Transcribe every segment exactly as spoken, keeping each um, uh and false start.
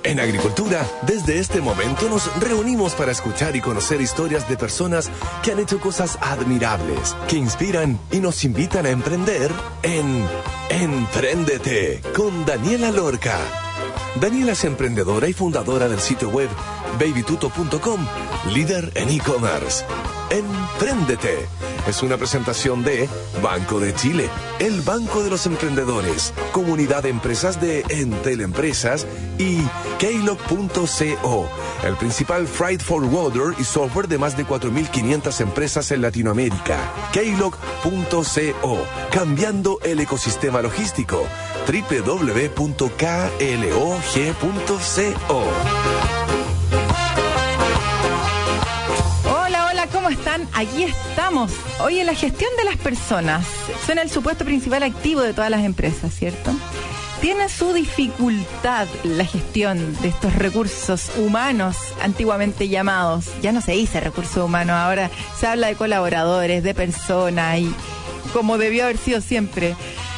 En Agricultura, desde este momento nos reunimos para escuchar y conocer historias de personas que han hecho cosas admirables, que inspiran y nos invitan a emprender en Empréndete con Daniela Lorca. Daniela es emprendedora y fundadora del sitio web baby tuto punto com, líder en e-commerce. Empréndete es una presentación de Banco de Chile, el Banco de los Emprendedores, Comunidad de Empresas de Entel Empresas y Keylog punto co, el principal freight forwarder y software de más de cuatro mil quinientas empresas en Latinoamérica. Keylog punto co, cambiando el ecosistema logístico. doble u doble u doble u punto keylog punto co. ¿Cómo están? Aquí estamos. Oye, la gestión de las personas suena el supuesto principal activo de todas las empresas, ¿cierto? Tiene su dificultad la gestión de estos recursos humanos antiguamente llamados. Ya no se dice recursos humanos, ahora se habla de colaboradores, de personas y como debió haber sido siempre.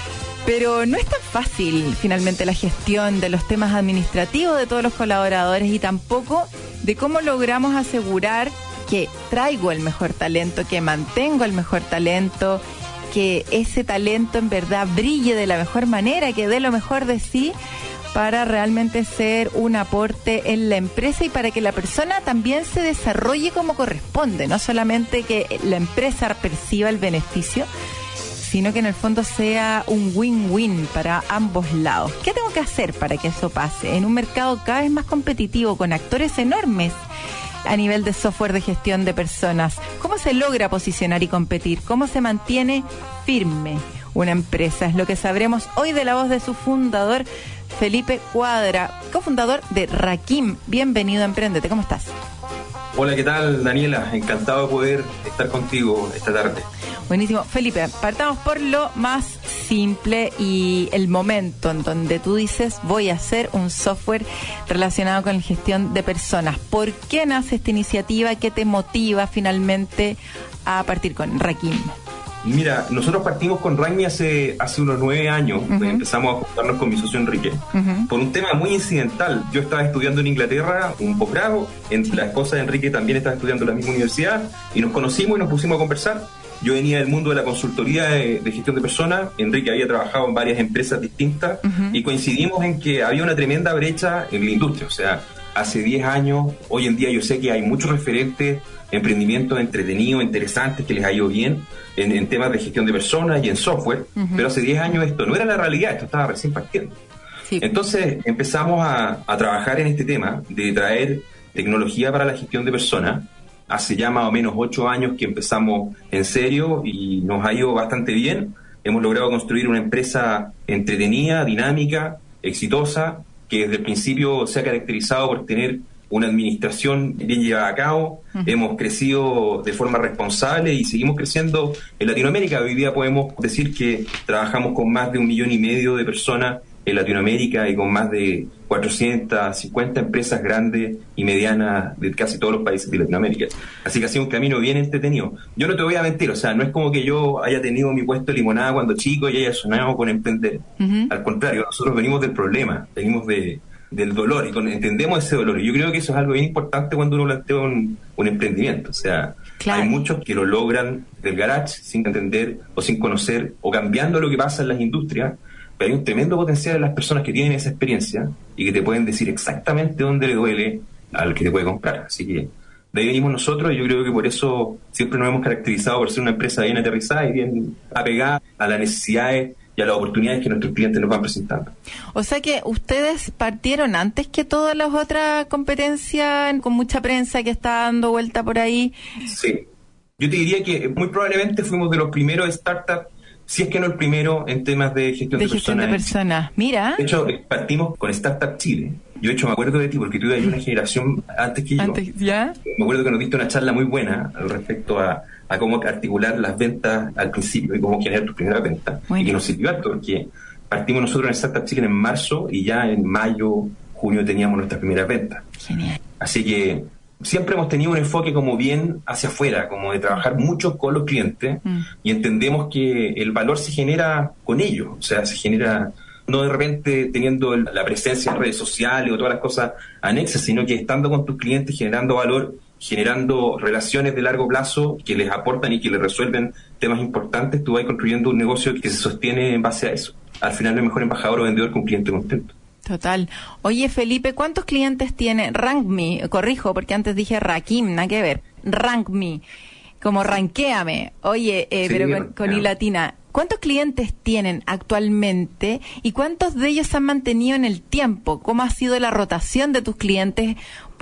Pero no es tan fácil finalmente la gestión de los temas administrativos de todos los colaboradores y tampoco de cómo logramos asegurar que traigo el mejor talento, que mantengo el mejor talento, que ese talento en verdad brille de la mejor manera, que dé lo mejor de sí para realmente ser un aporte en la empresa y para que la persona también se desarrolle como corresponde, no solamente que la empresa perciba el beneficio, sino que en el fondo sea un win-win para ambos lados. ¿Qué tengo que hacer para que eso pase? En un mercado cada vez más competitivo, con actores enormes a nivel de software de gestión de personas, ¿cómo se logra posicionar y competir? ¿Cómo se mantiene firme una empresa? Es lo que sabremos hoy de la voz de su fundador, Felipe Cuadra, cofundador de Rakim. Bienvenido a Emprendete, ¿cómo estás? Hola, ¿qué tal, Daniela? Encantado de poder estar contigo esta tarde. Buenísimo. Felipe, partamos por lo más simple y el momento en donde tú dices voy a hacer un software relacionado con la gestión de personas. ¿Por qué nace esta iniciativa? ¿Qué te motiva finalmente a partir con Rakim? Mira, nosotros partimos con Rakim hace, hace unos nueve años. Uh-huh. Empezamos a juntarnos con mi socio Enrique, uh-huh, por un tema muy incidental. Yo estaba estudiando en Inglaterra un posgrado, la esposa de Enrique también estaba estudiando en la misma universidad y nos conocimos y nos pusimos a conversar. Yo venía del mundo de la consultoría de, de gestión de personas, Enrique había trabajado en varias empresas distintas, uh-huh, y coincidimos en que había una tremenda brecha en la industria. O sea, hace diez años, hoy en día yo sé que hay muchos referentes, emprendimientos entretenidos, interesantes, que les ha ido bien en, en temas de gestión de personas y en software, uh-huh, pero hace diez años esto no era la realidad, esto estaba recién partiendo. Sí. Entonces empezamos a, a trabajar en este tema de traer tecnología para la gestión de personas. Hace ya más o menos ocho años que empezamos en serio y nos ha ido bastante bien. Hemos logrado construir una empresa entretenida, dinámica, exitosa, que desde el principio se ha caracterizado por tener una administración bien llevada a cabo. Uh-huh. Hemos crecido de forma responsable y seguimos creciendo en Latinoamérica. Hoy día podemos decir que trabajamos con más de un millón y medio de personas en Latinoamérica y con más de cuatrocientas cincuenta empresas grandes y medianas de casi todos los países de Latinoamérica. Así que ha sido un camino bien entretenido. Yo no te voy a mentir, o sea, no es como que yo haya tenido mi puesto de limonada cuando chico y haya sonado con emprender. Uh-huh. Al contrario, nosotros venimos del problema, venimos de, del dolor y con, entendemos ese dolor. Y yo creo que eso es algo bien importante cuando uno plantea un, un emprendimiento. O sea, claro, hay muchos que lo logran del garage sin entender o sin conocer o cambiando lo que pasa en las industrias. Pero hay un tremendo potencial en las personas que tienen esa experiencia y que te pueden decir exactamente dónde le duele al que te puede comprar. Así que de ahí venimos nosotros y yo creo que por eso siempre nos hemos caracterizado por ser una empresa bien aterrizada y bien apegada a las necesidades y a las oportunidades que nuestros clientes nos van presentando. O sea que ustedes partieron antes que todas las otras competencias, con mucha prensa que está dando vuelta por ahí. Sí, yo te diría que muy probablemente fuimos de los primeros startups, si es que no el primero, en temas de gestión de, de gestión personas. de personas. Mira. De hecho, partimos con Startup Chile. Yo, de hecho, me acuerdo de ti, porque tú eras una generación antes que yo. Antes, ¿ya? Me acuerdo que nos diste una charla muy buena al respecto a, a cómo articular las ventas al principio y cómo generar tus primeras ventas. Bueno. Y que nos sirvió harto, porque partimos nosotros en Startup Chile en marzo y ya en mayo, junio teníamos nuestras primeras ventas. Genial. Así que siempre hemos tenido un enfoque como bien hacia afuera, como de trabajar mucho con los clientes, mm. y entendemos que el valor se genera con ellos, o sea, se genera no de repente teniendo el, la presencia en redes sociales o todas las cosas anexas, sino que estando con tus clientes, generando valor, generando relaciones de largo plazo que les aportan y que les resuelven temas importantes, tú vas construyendo un negocio que se sostiene en base a eso. Al final no es mejor embajador o vendedor que un cliente contento. Total. Oye, Felipe, ¿cuántos clientes tiene RankMe? Corrijo, porque antes dije Rakim, nada que ver. RankMe, como ranquéame. Oye, eh, sí, pero con, con I latina. ¿Cuántos clientes tienen actualmente y cuántos de ellos se han mantenido en el tiempo? ¿Cómo ha sido la rotación de tus clientes?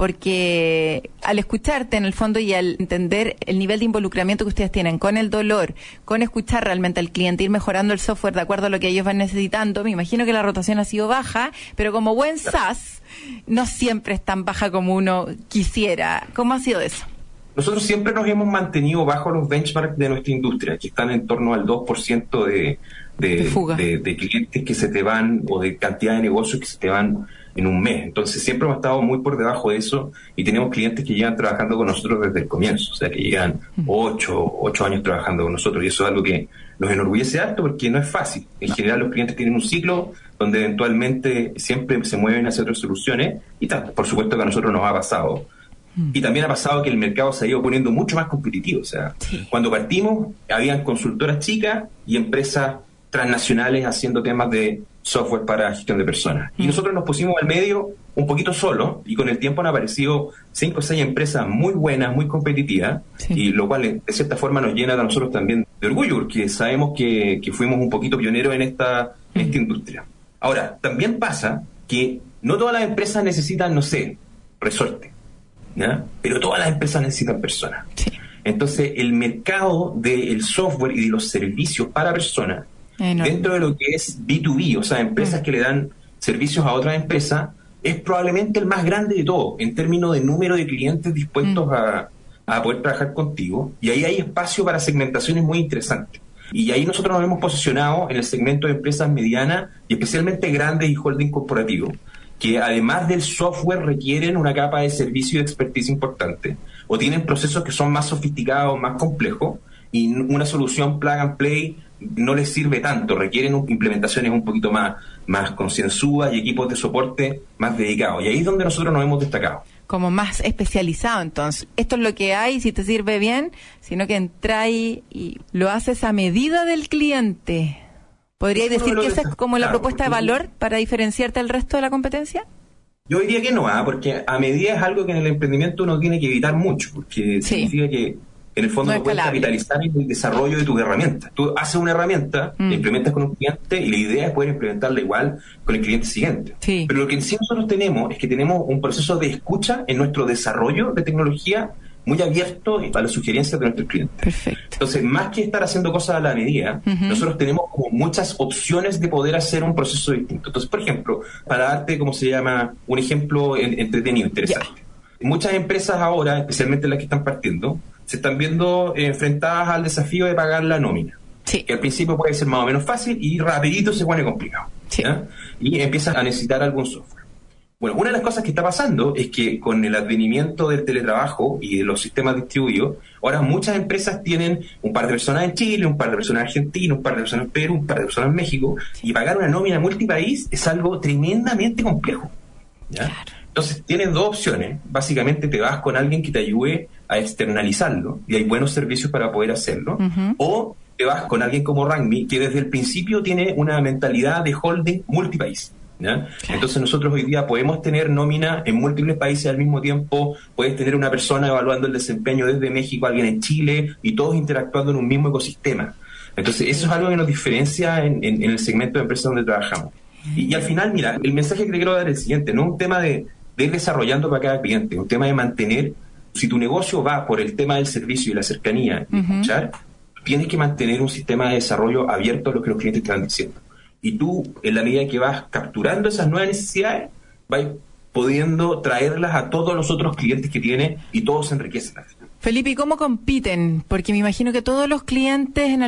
Porque al escucharte en el fondo y al entender el nivel de involucramiento que ustedes tienen con el dolor, con escuchar realmente al cliente, ir mejorando el software de acuerdo a lo que ellos van necesitando, me imagino que la rotación ha sido baja, pero como buen SaaS, no siempre es tan baja como uno quisiera. ¿Cómo ha sido eso? Nosotros siempre nos hemos mantenido bajo los benchmarks de nuestra industria, que están en torno al dos por ciento de, de, de, de, de clientes que se te van, o de cantidad de negocios que se te van en un mes. Entonces siempre hemos estado muy por debajo de eso y tenemos clientes que llevan trabajando con nosotros desde el comienzo, o sea que llegan ocho, ocho años trabajando con nosotros, y eso es algo que nos enorgullece harto porque no es fácil. En general los clientes tienen un ciclo donde eventualmente siempre se mueven hacia otras soluciones y tal. Por supuesto que a nosotros nos ha pasado. Y también ha pasado que el mercado se ha ido poniendo mucho más competitivo. O sea, sí. Cuando partimos, habían consultoras chicas y empresas transnacionales haciendo temas de software para gestión de personas. Mm. Y nosotros nos pusimos al medio un poquito solo, y con el tiempo han aparecido cinco o seis empresas muy buenas, muy competitivas, sí. Y lo cual de cierta forma nos llena a nosotros también de orgullo, porque sabemos que, que fuimos un poquito pioneros en esta, mm. en esta industria. Ahora, también pasa que no todas las empresas necesitan, no sé, resorte, ¿ya? Pero todas las empresas necesitan personas. Sí. Entonces, el mercado del software y de los servicios para personas, enorme, dentro de lo que es B dos B, o sea, empresas mm. que le dan servicios a otras empresas, es probablemente el más grande de todo, en términos de número de clientes dispuestos mm. a, a poder trabajar contigo. Y ahí hay espacio para segmentaciones muy interesantes. Y ahí nosotros nos hemos posicionado en el segmento de empresas medianas y especialmente grandes y holding corporativos, que además del software requieren una capa de servicio y de expertise importante, o tienen procesos que son más sofisticados, más complejos, y una solución plug and play no les sirve tanto, requieren un, implementaciones un poquito más, más concienzudas y equipos de soporte más dedicados. Y ahí es donde nosotros nos hemos destacado. Como más especializado, entonces. Esto es lo que hay, si te sirve bien, sino que entra y, y lo haces a medida del cliente. ¿Podríais decir que esa es como la propuesta de valor para diferenciarte del resto de la competencia? Yo diría que no, ¿eh? Porque a medida es algo que en el emprendimiento uno tiene que evitar mucho, porque sí. significa que en el fondo no, no puedes capitalizar en el desarrollo de tus herramientas. Tú haces una herramienta, mm. la implementas con un cliente y la idea es poder implementarla igual con el cliente siguiente. Sí. Pero lo que en sí nosotros tenemos es que tenemos un proceso de escucha en nuestro desarrollo de tecnología muy abierto a las sugerencias de nuestros clientes. Perfecto. Entonces, más que estar haciendo cosas a la medida, uh-huh. nosotros tenemos como muchas opciones de poder hacer un proceso distinto. Entonces, por ejemplo, para darte, ¿cómo se llama? Un ejemplo en, entretenido, interesante. Yeah. Muchas empresas ahora, especialmente las que están partiendo, se están viendo eh, enfrentadas al desafío de pagar la nómina. Sí. Que al principio puede ser más o menos fácil y rapidito se pone complicado. Sí. ¿Ya? Y empiezas a necesitar algún software. Bueno, una de las cosas que está pasando es que con el advenimiento del teletrabajo y de los sistemas distribuidos, ahora muchas empresas tienen un par de personas en Chile, un par de personas en Argentina, un par de personas en Perú, un par de personas en México, y pagar una nómina multipaís es algo tremendamente complejo, ¿ya? Claro. Entonces tienes dos opciones. Básicamente te vas con alguien que te ayude a externalizarlo, y hay buenos servicios para poder hacerlo, uh-huh. o te vas con alguien como RankMe, que desde el principio tiene una mentalidad de holding multipaís. ¿Ya? Entonces nosotros hoy día podemos tener nómina en múltiples países al mismo tiempo, puedes tener una persona evaluando el desempeño desde México, alguien en Chile, y todos interactuando en un mismo ecosistema. Entonces eso es algo que nos diferencia en, en, en el segmento de empresas donde trabajamos. Y, y al final, mira, el mensaje que te quiero dar es el siguiente: no es un tema de, de ir desarrollando para cada cliente, es un tema de mantener. Si tu negocio va por el tema del servicio y la cercanía, y uh-huh. escuchar, tienes que mantener un sistema de desarrollo abierto a lo que los clientes te están diciendo. Y tú, en la medida que vas capturando esas nuevas necesidades, vas pudiendo traerlas a todos los otros clientes que tienes y todos se enriquecen. Felipe, ¿y cómo compiten? Porque me imagino que todos los clientes en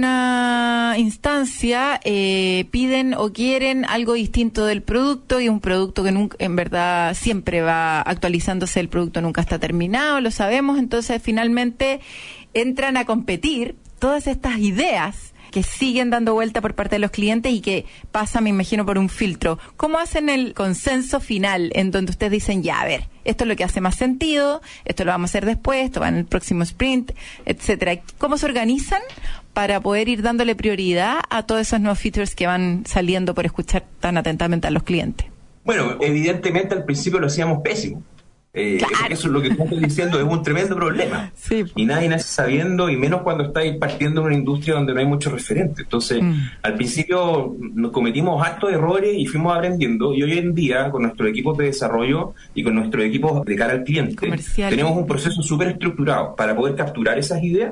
alguna instancia eh, piden o quieren algo distinto del producto, y un producto que nunca, en verdad siempre va actualizándose, el producto nunca está terminado, lo sabemos. Entonces finalmente entran a competir todas estas ideas que siguen dando vuelta por parte de los clientes y que pasa, me imagino, por un filtro. ¿Cómo hacen el consenso final en donde ustedes dicen, ya, a ver, esto es lo que hace más sentido, esto lo vamos a hacer después, esto va en el próximo sprint, etcétera? ¿Cómo se organizan para poder ir dándole prioridad a todos esos nuevos features que van saliendo por escuchar tan atentamente a los clientes? Bueno, evidentemente al principio lo hacíamos pésimo. Eh, claro. eso, eso es lo que tú estás diciendo, es un tremendo problema. Sí. Y nadie nace sabiendo, y menos cuando estáis partiendo en una industria donde no hay muchos referentes. Entonces, mm. al principio nos cometimos hartos errores y fuimos aprendiendo. Y hoy en día, con nuestros equipos de desarrollo y con nuestros equipos de cara al cliente, comercial, tenemos un proceso súper estructurado para poder capturar esas ideas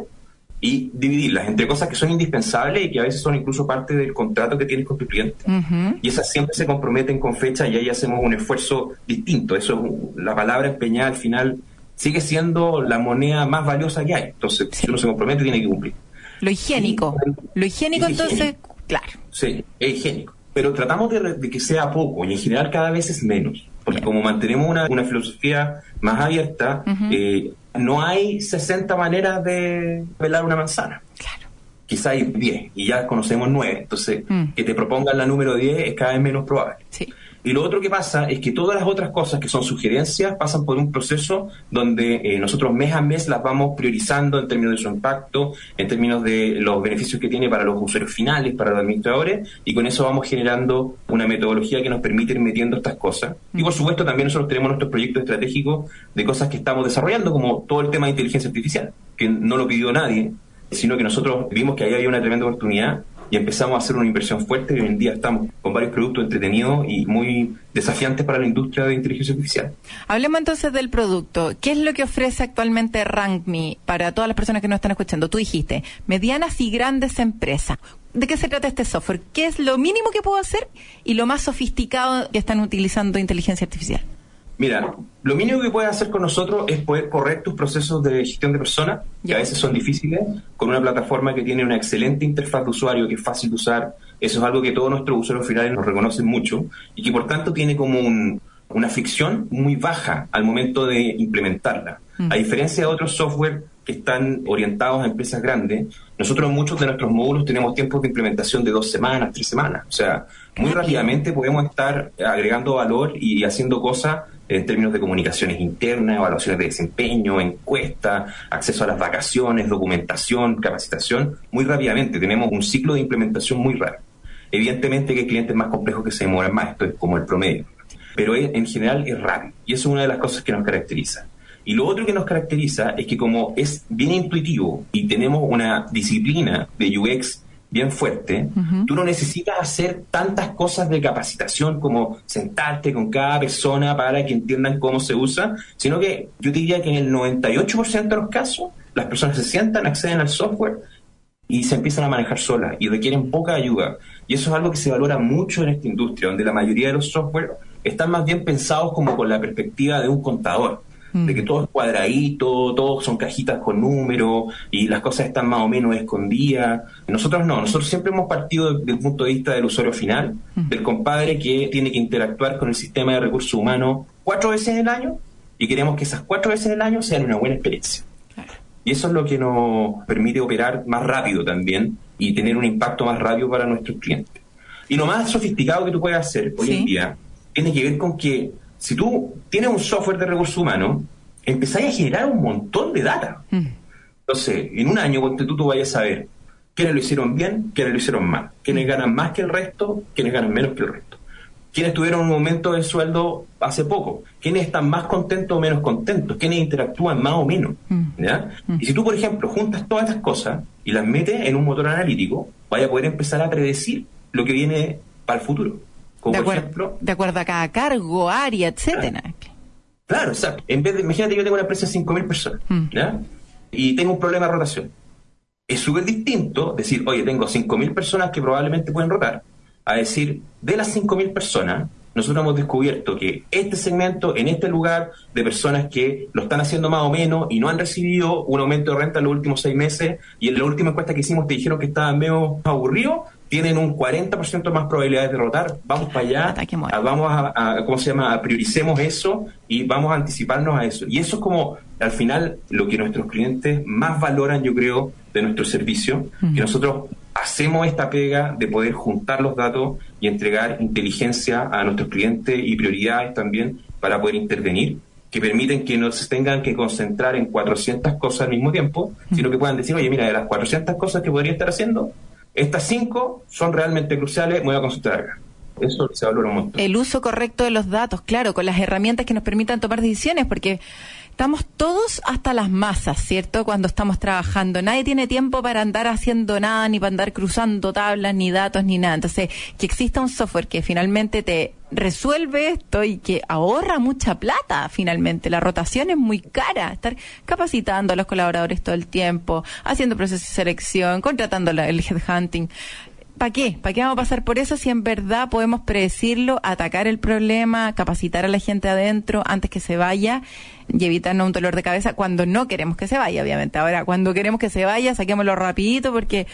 y dividirlas entre cosas que son indispensables y que a veces son incluso parte del contrato que tienes con tu cliente. Uh-huh. Y esas siempre se comprometen con fecha y ahí hacemos un esfuerzo distinto. Eso es, la palabra empeñada al final sigue siendo la moneda más valiosa que hay. Entonces, sí. si uno se compromete, tiene que cumplir. Lo higiénico. Y, Lo higiénico, entonces, higiénico. Claro. Sí, es higiénico. Pero tratamos de, de que sea poco y en general cada vez es menos. Porque Bien. como mantenemos una, una filosofía más abierta, uh-huh. eh, no hay sesenta maneras de pelar una manzana. Claro. Quizá hay diez y ya conocemos nueve. Entonces, mm. que te propongan la número diez es cada vez menos probable. Sí. Y lo otro que pasa es que todas las otras cosas que son sugerencias pasan por un proceso donde eh, nosotros mes a mes las vamos priorizando en términos de su impacto, en términos de los beneficios que tiene para los usuarios finales, para los administradores, y con eso vamos generando una metodología que nos permite ir metiendo estas cosas. Y por supuesto también nosotros tenemos nuestros proyectos estratégicos de cosas que estamos desarrollando, como todo el tema de inteligencia artificial, que no lo pidió nadie, sino que nosotros vimos que ahí había una tremenda oportunidad y empezamos a hacer una inversión fuerte y hoy en día estamos con varios productos entretenidos y muy desafiantes para la industria de inteligencia artificial. Hablemos entonces del producto. ¿Qué es lo que ofrece actualmente RankMe para todas las personas que nos están escuchando? Tú dijiste, medianas y grandes empresas. ¿De qué se trata este software? ¿Qué es lo mínimo que puedo hacer y lo más sofisticado que están utilizando inteligencia artificial? Mira, lo mínimo que puedes hacer con nosotros es poder correr tus procesos de gestión de personas, que yeah. a veces son difíciles, con una plataforma que tiene una excelente interfaz de usuario, que es fácil de usar. Eso es algo que todos nuestros usuarios finales nos reconocen mucho y que por tanto tiene como un, una fricción muy baja al momento de implementarla. Mm. A diferencia de otros software que están orientados a empresas grandes, nosotros en muchos de nuestros módulos tenemos tiempos de implementación de dos semanas, tres semanas. O sea, muy rápidamente podemos estar agregando valor y haciendo cosas en términos de comunicaciones internas, evaluaciones de desempeño, encuestas, acceso a las vacaciones, documentación, capacitación, muy rápidamente. Tenemos un ciclo de implementación muy rápido. Evidentemente que hay clientes más complejos que se demoran más, esto es como el promedio. Pero es, en general es rápido y eso es una de las cosas que nos caracteriza. Y lo otro que nos caracteriza es que como es bien intuitivo y tenemos una disciplina de U X bien fuerte, uh-huh. tú no necesitas hacer tantas cosas de capacitación como sentarte con cada persona para que entiendan cómo se usa, sino que yo diría que en el noventa y ocho por ciento de los casos las personas se sientan, acceden al software y se empiezan a manejar solas y requieren poca ayuda. Y eso es algo que se valora mucho en esta industria, donde la mayoría de los software están más bien pensados como con la perspectiva de un contador, de que todo es cuadradito, todos son cajitas con números y las cosas están más o menos escondidas. Nosotros no, nosotros siempre hemos partido desde el punto de vista del usuario final, del compadre que tiene que interactuar con el sistema de recursos humanos cuatro veces en el año y queremos que esas cuatro veces en el año sean una buena experiencia. Y eso es lo que nos permite operar más rápido también y tener un impacto más rápido para nuestros clientes. Y lo más sofisticado que tú puedes hacer hoy ¿Sí? en día tiene que ver con que si tú tienes un software de recursos humanos, empezáis a generar un montón de data. Mm. Entonces, en un año, cuando tú, tú vayas a saber quiénes lo hicieron bien, quiénes lo hicieron mal, quiénes mm. ganan más que el resto, quiénes ganan menos que el resto, quiénes tuvieron un aumento de sueldo hace poco, quiénes están más contentos o menos contentos, quiénes interactúan más o menos. Mm. ¿Ya? Mm. Y si tú, por ejemplo, juntas todas estas cosas y las metes en un motor analítico, vaya a poder empezar a predecir lo que viene para el futuro. Como de, por acuer- ejemplo, de acuerdo a cada cargo, área, etcétera. Claro, claro, exacto. En vez de, imagínate, yo tengo una empresa de cinco mil personas, mm. ¿ya? Y tengo un problema de rotación. Es súper distinto decir, oye, tengo cinco mil personas que probablemente pueden rotar, a decir, de las cinco mil personas, nosotros hemos descubierto que este segmento, en este lugar, de personas que lo están haciendo más o menos y no han recibido un aumento de renta en los últimos seis meses, y en la última encuesta que hicimos te dijeron que estaban medio aburridos, tienen un cuarenta por ciento más probabilidades de rotar, vamos para allá, a, vamos a, a, ¿cómo se llama?, a prioricemos eso y vamos a anticiparnos a eso. Y eso es como, al final, lo que nuestros clientes más valoran, yo creo, de nuestro servicio, uh-huh. que nosotros hacemos esta pega de poder juntar los datos y entregar inteligencia a nuestros clientes y prioridades también para poder intervenir, que permiten que no se tengan que concentrar en cuatrocientas cosas al mismo tiempo, sino que puedan decir, oye, mira, de las cuatrocientas cosas que podría estar haciendo, estas cinco son realmente cruciales, me voy a concentrar acá. Eso se valora un montón. El uso correcto de los datos, claro, con las herramientas que nos permitan tomar decisiones, porque estamos todos hasta las masas, ¿cierto? Cuando estamos trabajando. Nadie tiene tiempo para andar haciendo nada, ni para andar cruzando tablas, ni datos, ni nada. Entonces, que exista un software que finalmente te resuelve esto y que ahorra mucha plata, finalmente. La rotación es muy cara. Estar capacitando a los colaboradores todo el tiempo, haciendo procesos de selección, contratando el headhunting. ¿Para qué? ¿Para qué vamos a pasar por eso si en verdad podemos predecirlo, atacar el problema, capacitar a la gente adentro antes que se vaya y evitarnos un dolor de cabeza cuando no queremos que se vaya, obviamente? Ahora, cuando queremos que se vaya, saquémoslo rapidito porque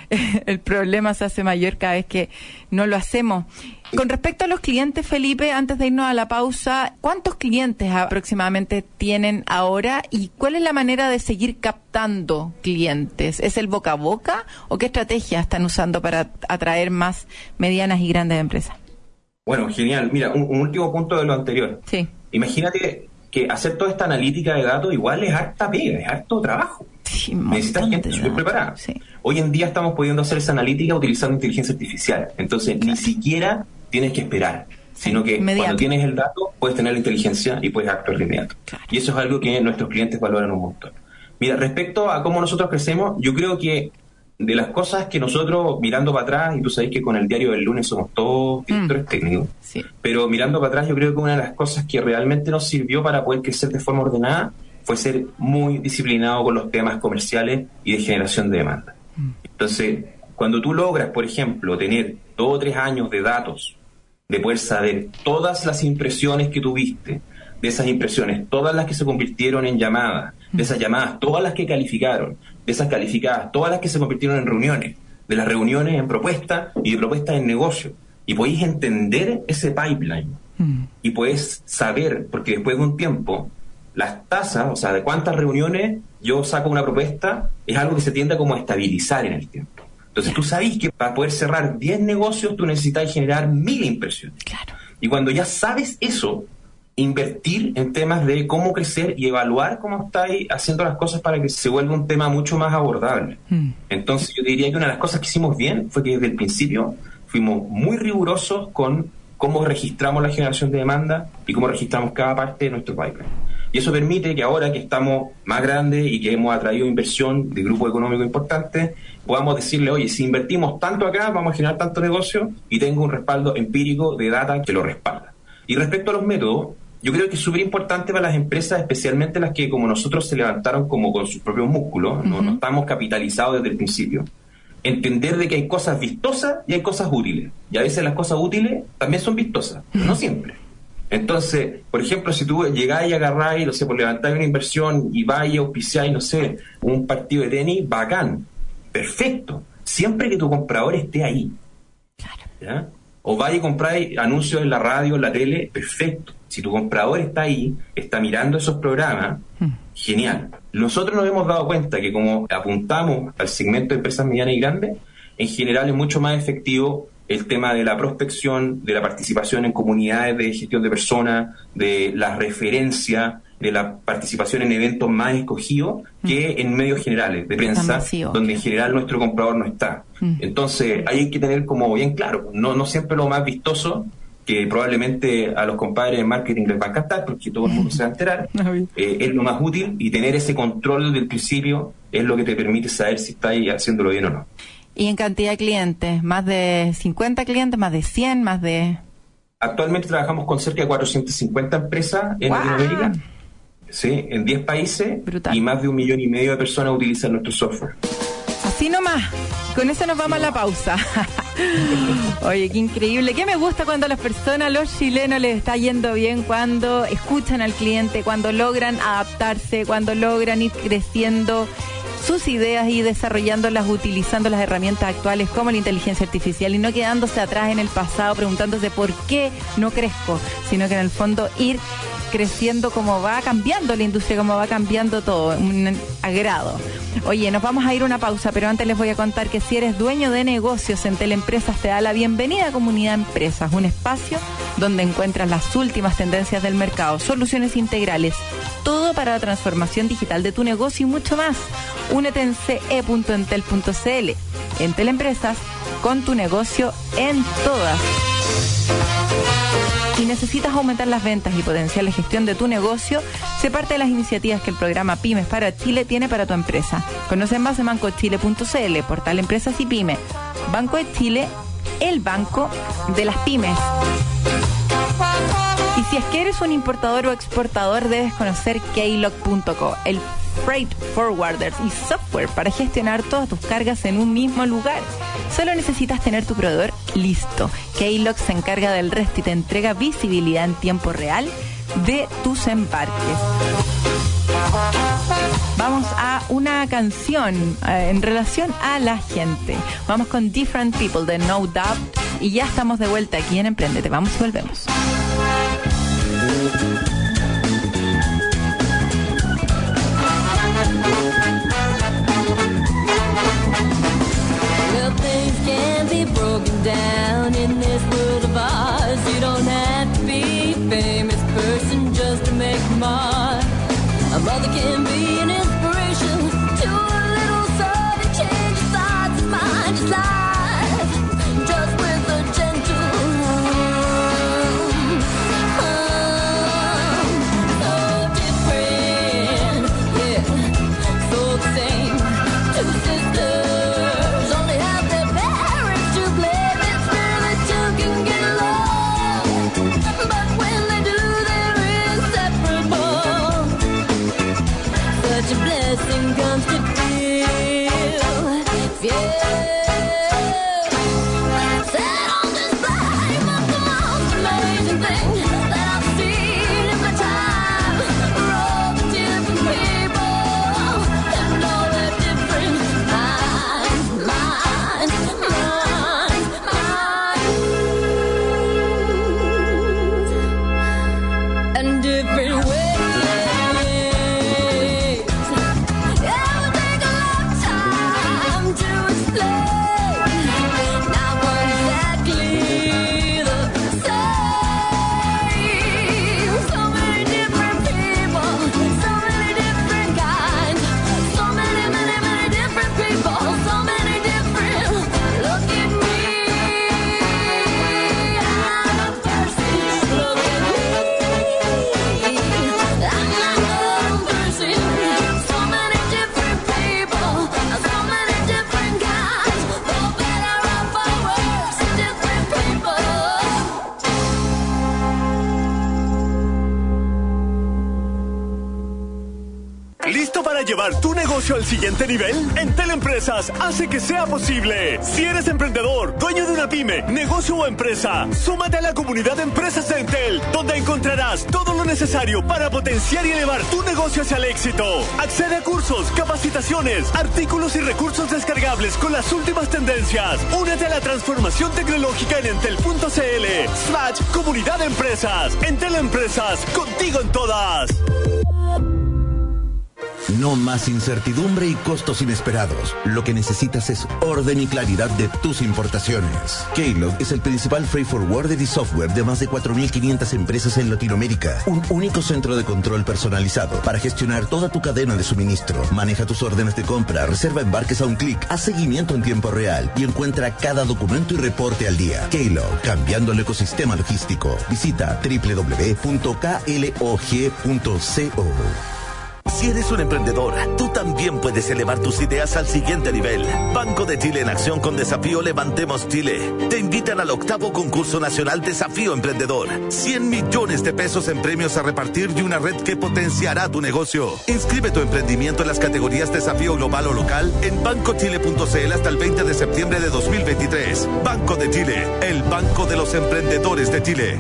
el problema se hace mayor cada vez que no lo hacemos. Con respecto a los clientes, Felipe, antes de irnos a la pausa, ¿cuántos clientes aproximadamente tienen ahora y cuál es la manera de seguir captando clientes? ¿Es el boca a boca o qué estrategia están usando para atraer más medianas y grandes empresas? Bueno, genial. Mira, un, un último punto de lo anterior. Sí. Imagínate que hacer toda esta analítica de datos igual es harta pega, es harto trabajo. Sí, necesitas gente súper preparada. Sí. Hoy en día estamos pudiendo hacer esa analítica utilizando inteligencia artificial. Entonces, claro, ni siquiera tienes que esperar, sino que inmediato. Cuando tienes el dato, puedes tener la inteligencia y puedes actuar de inmediato. Claro. Y eso es algo que nuestros clientes valoran un montón. Mira, respecto a cómo nosotros crecemos, yo creo que de las cosas que nosotros, mirando para atrás, y tú sabes que con el diario del lunes somos todos directores mm. técnicos, sí. pero mirando para atrás, yo creo que una de las cosas que realmente nos sirvió para poder crecer de forma ordenada fue ser muy disciplinado con los temas comerciales y de generación de demanda. Mm. Entonces, cuando tú logras, por ejemplo, tener dos o tres años de datos, de poder saber todas las impresiones que tuviste, de esas impresiones, todas las que se convirtieron en llamadas, de esas llamadas, todas las que calificaron, de esas calificadas, todas las que se convirtieron en reuniones, de las reuniones en propuestas y de propuestas en negocio. Y podéis entender ese pipeline mm. y podés saber, porque después de un tiempo, las tasas, o sea, de cuántas reuniones yo saco una propuesta, es algo que se tiende a como a estabilizar en el tiempo. Entonces tú sabes que para poder cerrar diez negocios tú necesitas generar mil impresiones. Claro. Y cuando ya sabes eso, invertir en temas de cómo crecer y evaluar cómo estáis haciendo las cosas para que se vuelva un tema mucho más abordable. Mm. Entonces yo diría que una de las cosas que hicimos bien fue que desde el principio fuimos muy rigurosos con cómo registramos la generación de demanda y cómo registramos cada parte de nuestro pipeline. Y eso permite que ahora que estamos más grandes y que hemos atraído inversión de grupos económicos importantes, podamos decirle, oye, si invertimos tanto acá, vamos a generar tanto negocio y tengo un respaldo empírico de data que lo respalda. Y respecto a los métodos, yo creo que es súper importante para las empresas, especialmente las que como nosotros se levantaron como con sus propios músculos, uh-huh. no, no estamos capitalizados desde el principio, entender de que hay cosas vistosas y hay cosas útiles. Y a veces las cosas útiles también son vistosas, pero no siempre. Entonces, por ejemplo, si tú llegás y agarrás y, no sé, por levantar una inversión y vas y auspiciás, no sé, un partido de tenis, bacán, perfecto, siempre que tu comprador esté ahí. Claro. ¿Ya? O vaya y compráis anuncios en la radio, en la tele, perfecto. Si tu comprador está ahí, está mirando esos programas, mm. genial. Nosotros nos hemos dado cuenta que como apuntamos al segmento de empresas medianas y grandes, en general es mucho más efectivo el tema de la prospección, de la participación en comunidades de gestión de personas, de la referencia, de la participación en eventos más escogidos mm. que en medios generales de prensa, masivo, donde en general nuestro comprador no está. Mm. Entonces, hay que tener como bien claro, no, no siempre lo más vistoso, que probablemente a los compadres de marketing les va a encantar, porque todo el mundo se va a enterar, eh, es lo más útil, y tener ese control del principio es lo que te permite saber si estáis haciéndolo bien o no. ¿Y en cantidad de clientes? ¿Más de cincuenta clientes? ¿Más de cien? ¿Más de...? Actualmente trabajamos con cerca de cuatrocientas cincuenta empresas en wow. Latinoamérica, sí, en diez países. Brutal. Y más de un millón y medio de personas utilizan nuestro software. Así nomás. Con eso nos vamos a la pausa. Oye, qué increíble. Qué me gusta cuando a las personas, los chilenos, les está yendo bien, cuando escuchan al cliente, cuando logran adaptarse, cuando logran ir creciendo sus ideas y desarrollándolas utilizando las herramientas actuales como la inteligencia artificial y no quedándose atrás en el pasado preguntándose por qué no crezco, sino que en el fondo ir creciendo, cómo va cambiando la industria, cómo va cambiando todo, un agrado. Oye, nos vamos a ir a una pausa, pero antes les voy a contar que si eres dueño de negocios, Entel Empresas te da la bienvenida a Comunidad Empresas, un espacio donde encuentras las últimas tendencias del mercado, soluciones integrales, todo para la transformación digital de tu negocio y mucho más. Únete en ce e punto entel punto ce ele. Entel Empresas, con tu negocio en todas. Si necesitas aumentar las ventas y potenciar la gestión de tu negocio, sé parte de las iniciativas que el programa Pymes para Chile tiene para tu empresa. Conoce más en banco chile punto ce ele, portal Empresas y Pymes. Banco de Chile, el banco de las pymes. Y si es que eres un importador o exportador, debes conocer keylog punto co, el freight forwarder y software para gestionar todas tus cargas en un mismo lugar. Solo necesitas tener tu proveedor listo. Keylog se encarga del resto y te entrega visibilidad en tiempo real de tus embarques. Vamos a una canción eh, en relación a la gente. Vamos con Different People de No Doubt y ya estamos de vuelta aquí en Emprendete. Vamos y volvemos. Well, things can be broken down in this world of ours. You don't have to be a famous person just to make a mark. A mother can be an inspiration to a little soul to change his thoughts, his mind, his life, just with a gentle hum. So different, yeah, so the same. Two sisters only have their parents to blame. It's rare that two can get along, but when they do, they're inseparable. Such a blessing comes to feel, yeah. Set on display was the most amazing thing that I've seen in my time. We're all the different people, and all the different minds, minds, minds, minds, and different ways. Llevar tu negocio al siguiente nivel, Entel Empresas hace que sea posible. Si eres emprendedor, dueño de una pyme, negocio o empresa, súmate a la comunidad de empresas de Entel, donde encontrarás todo lo necesario para potenciar y elevar tu negocio hacia el éxito. Accede a cursos, capacitaciones, artículos y recursos descargables con las últimas tendencias. Únete a la transformación tecnológica en entel punto ce ele slash comunidad de empresas. Entel Empresas, contigo en todas. No más incertidumbre y costos inesperados. Lo que necesitas es orden y claridad de tus importaciones. Keylog es el principal freight forwarder y software de más de cuatro mil quinientas empresas en Latinoamérica. Un único centro de control personalizado para gestionar toda tu cadena de suministro. Maneja tus órdenes de compra, reserva embarques a un clic, haz seguimiento en tiempo real y encuentra cada documento y reporte al día. Keylog, cambiando el ecosistema logístico. Visita doble u doble u doble u punto keylog punto co. Si eres un emprendedor, tú también puedes elevar tus ideas al siguiente nivel. Banco de Chile en acción con Desafío Levantemos Chile. Te invitan al octavo concurso nacional Desafío Emprendedor. cien millones de pesos en premios a repartir y una red que potenciará tu negocio. Inscribe tu emprendimiento en las categorías Desafío Global o Local en banco chile punto ce ele hasta el veinte de septiembre de dos mil veintitrés. Banco de Chile, el banco de los emprendedores de Chile.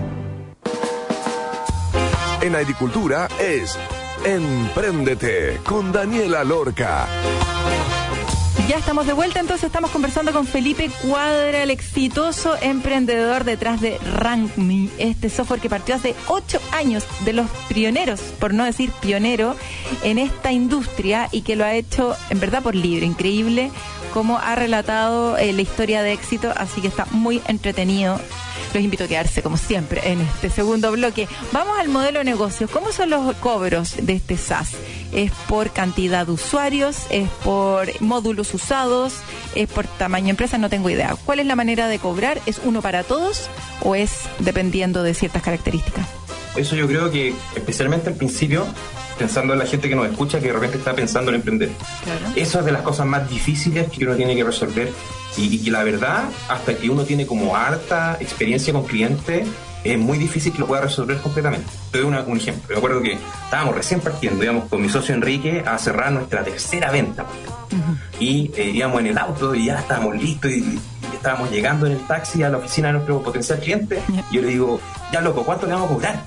En agricultura es Empréndete con Daniela Lorca. Ya estamos de vuelta, entonces estamos conversando con Felipe Cuadra, el exitoso emprendedor detrás de RankMe, este software que partió hace ocho años, de los pioneros, por no decir pionero, en esta industria, y que lo ha hecho en verdad por libre. Increíble cómo ha relatado eh, la historia de éxito, así que está muy entretenido. Los invito a quedarse, como siempre, en este segundo bloque. Vamos al modelo de negocio. ¿Cómo son los cobros de este SaaS? ¿Es por cantidad de usuarios? ¿Es por módulos usados? ¿Es por tamaño de empresa? No tengo idea. ¿Cuál es la manera de cobrar? ¿Es uno para todos o es dependiendo de ciertas características? Eso yo creo que, especialmente al principio, pensando en la gente que nos escucha, que de repente está pensando en emprender. Claro. Eso es de las cosas más difíciles que uno tiene que resolver, y, y que la verdad, hasta que uno tiene como harta experiencia con clientes, es muy difícil que lo pueda resolver completamente. Te doy una, un ejemplo. Me acuerdo que estábamos recién partiendo, íbamos con mi socio Enrique a cerrar nuestra tercera venta. Uh-huh. Y eh, íbamos en el auto y ya estábamos listos y, y estábamos llegando en el taxi a la oficina de nuestro potencial cliente. Yeah. Y yo le digo, ya loco, ¿cuánto le vamos a cobrar?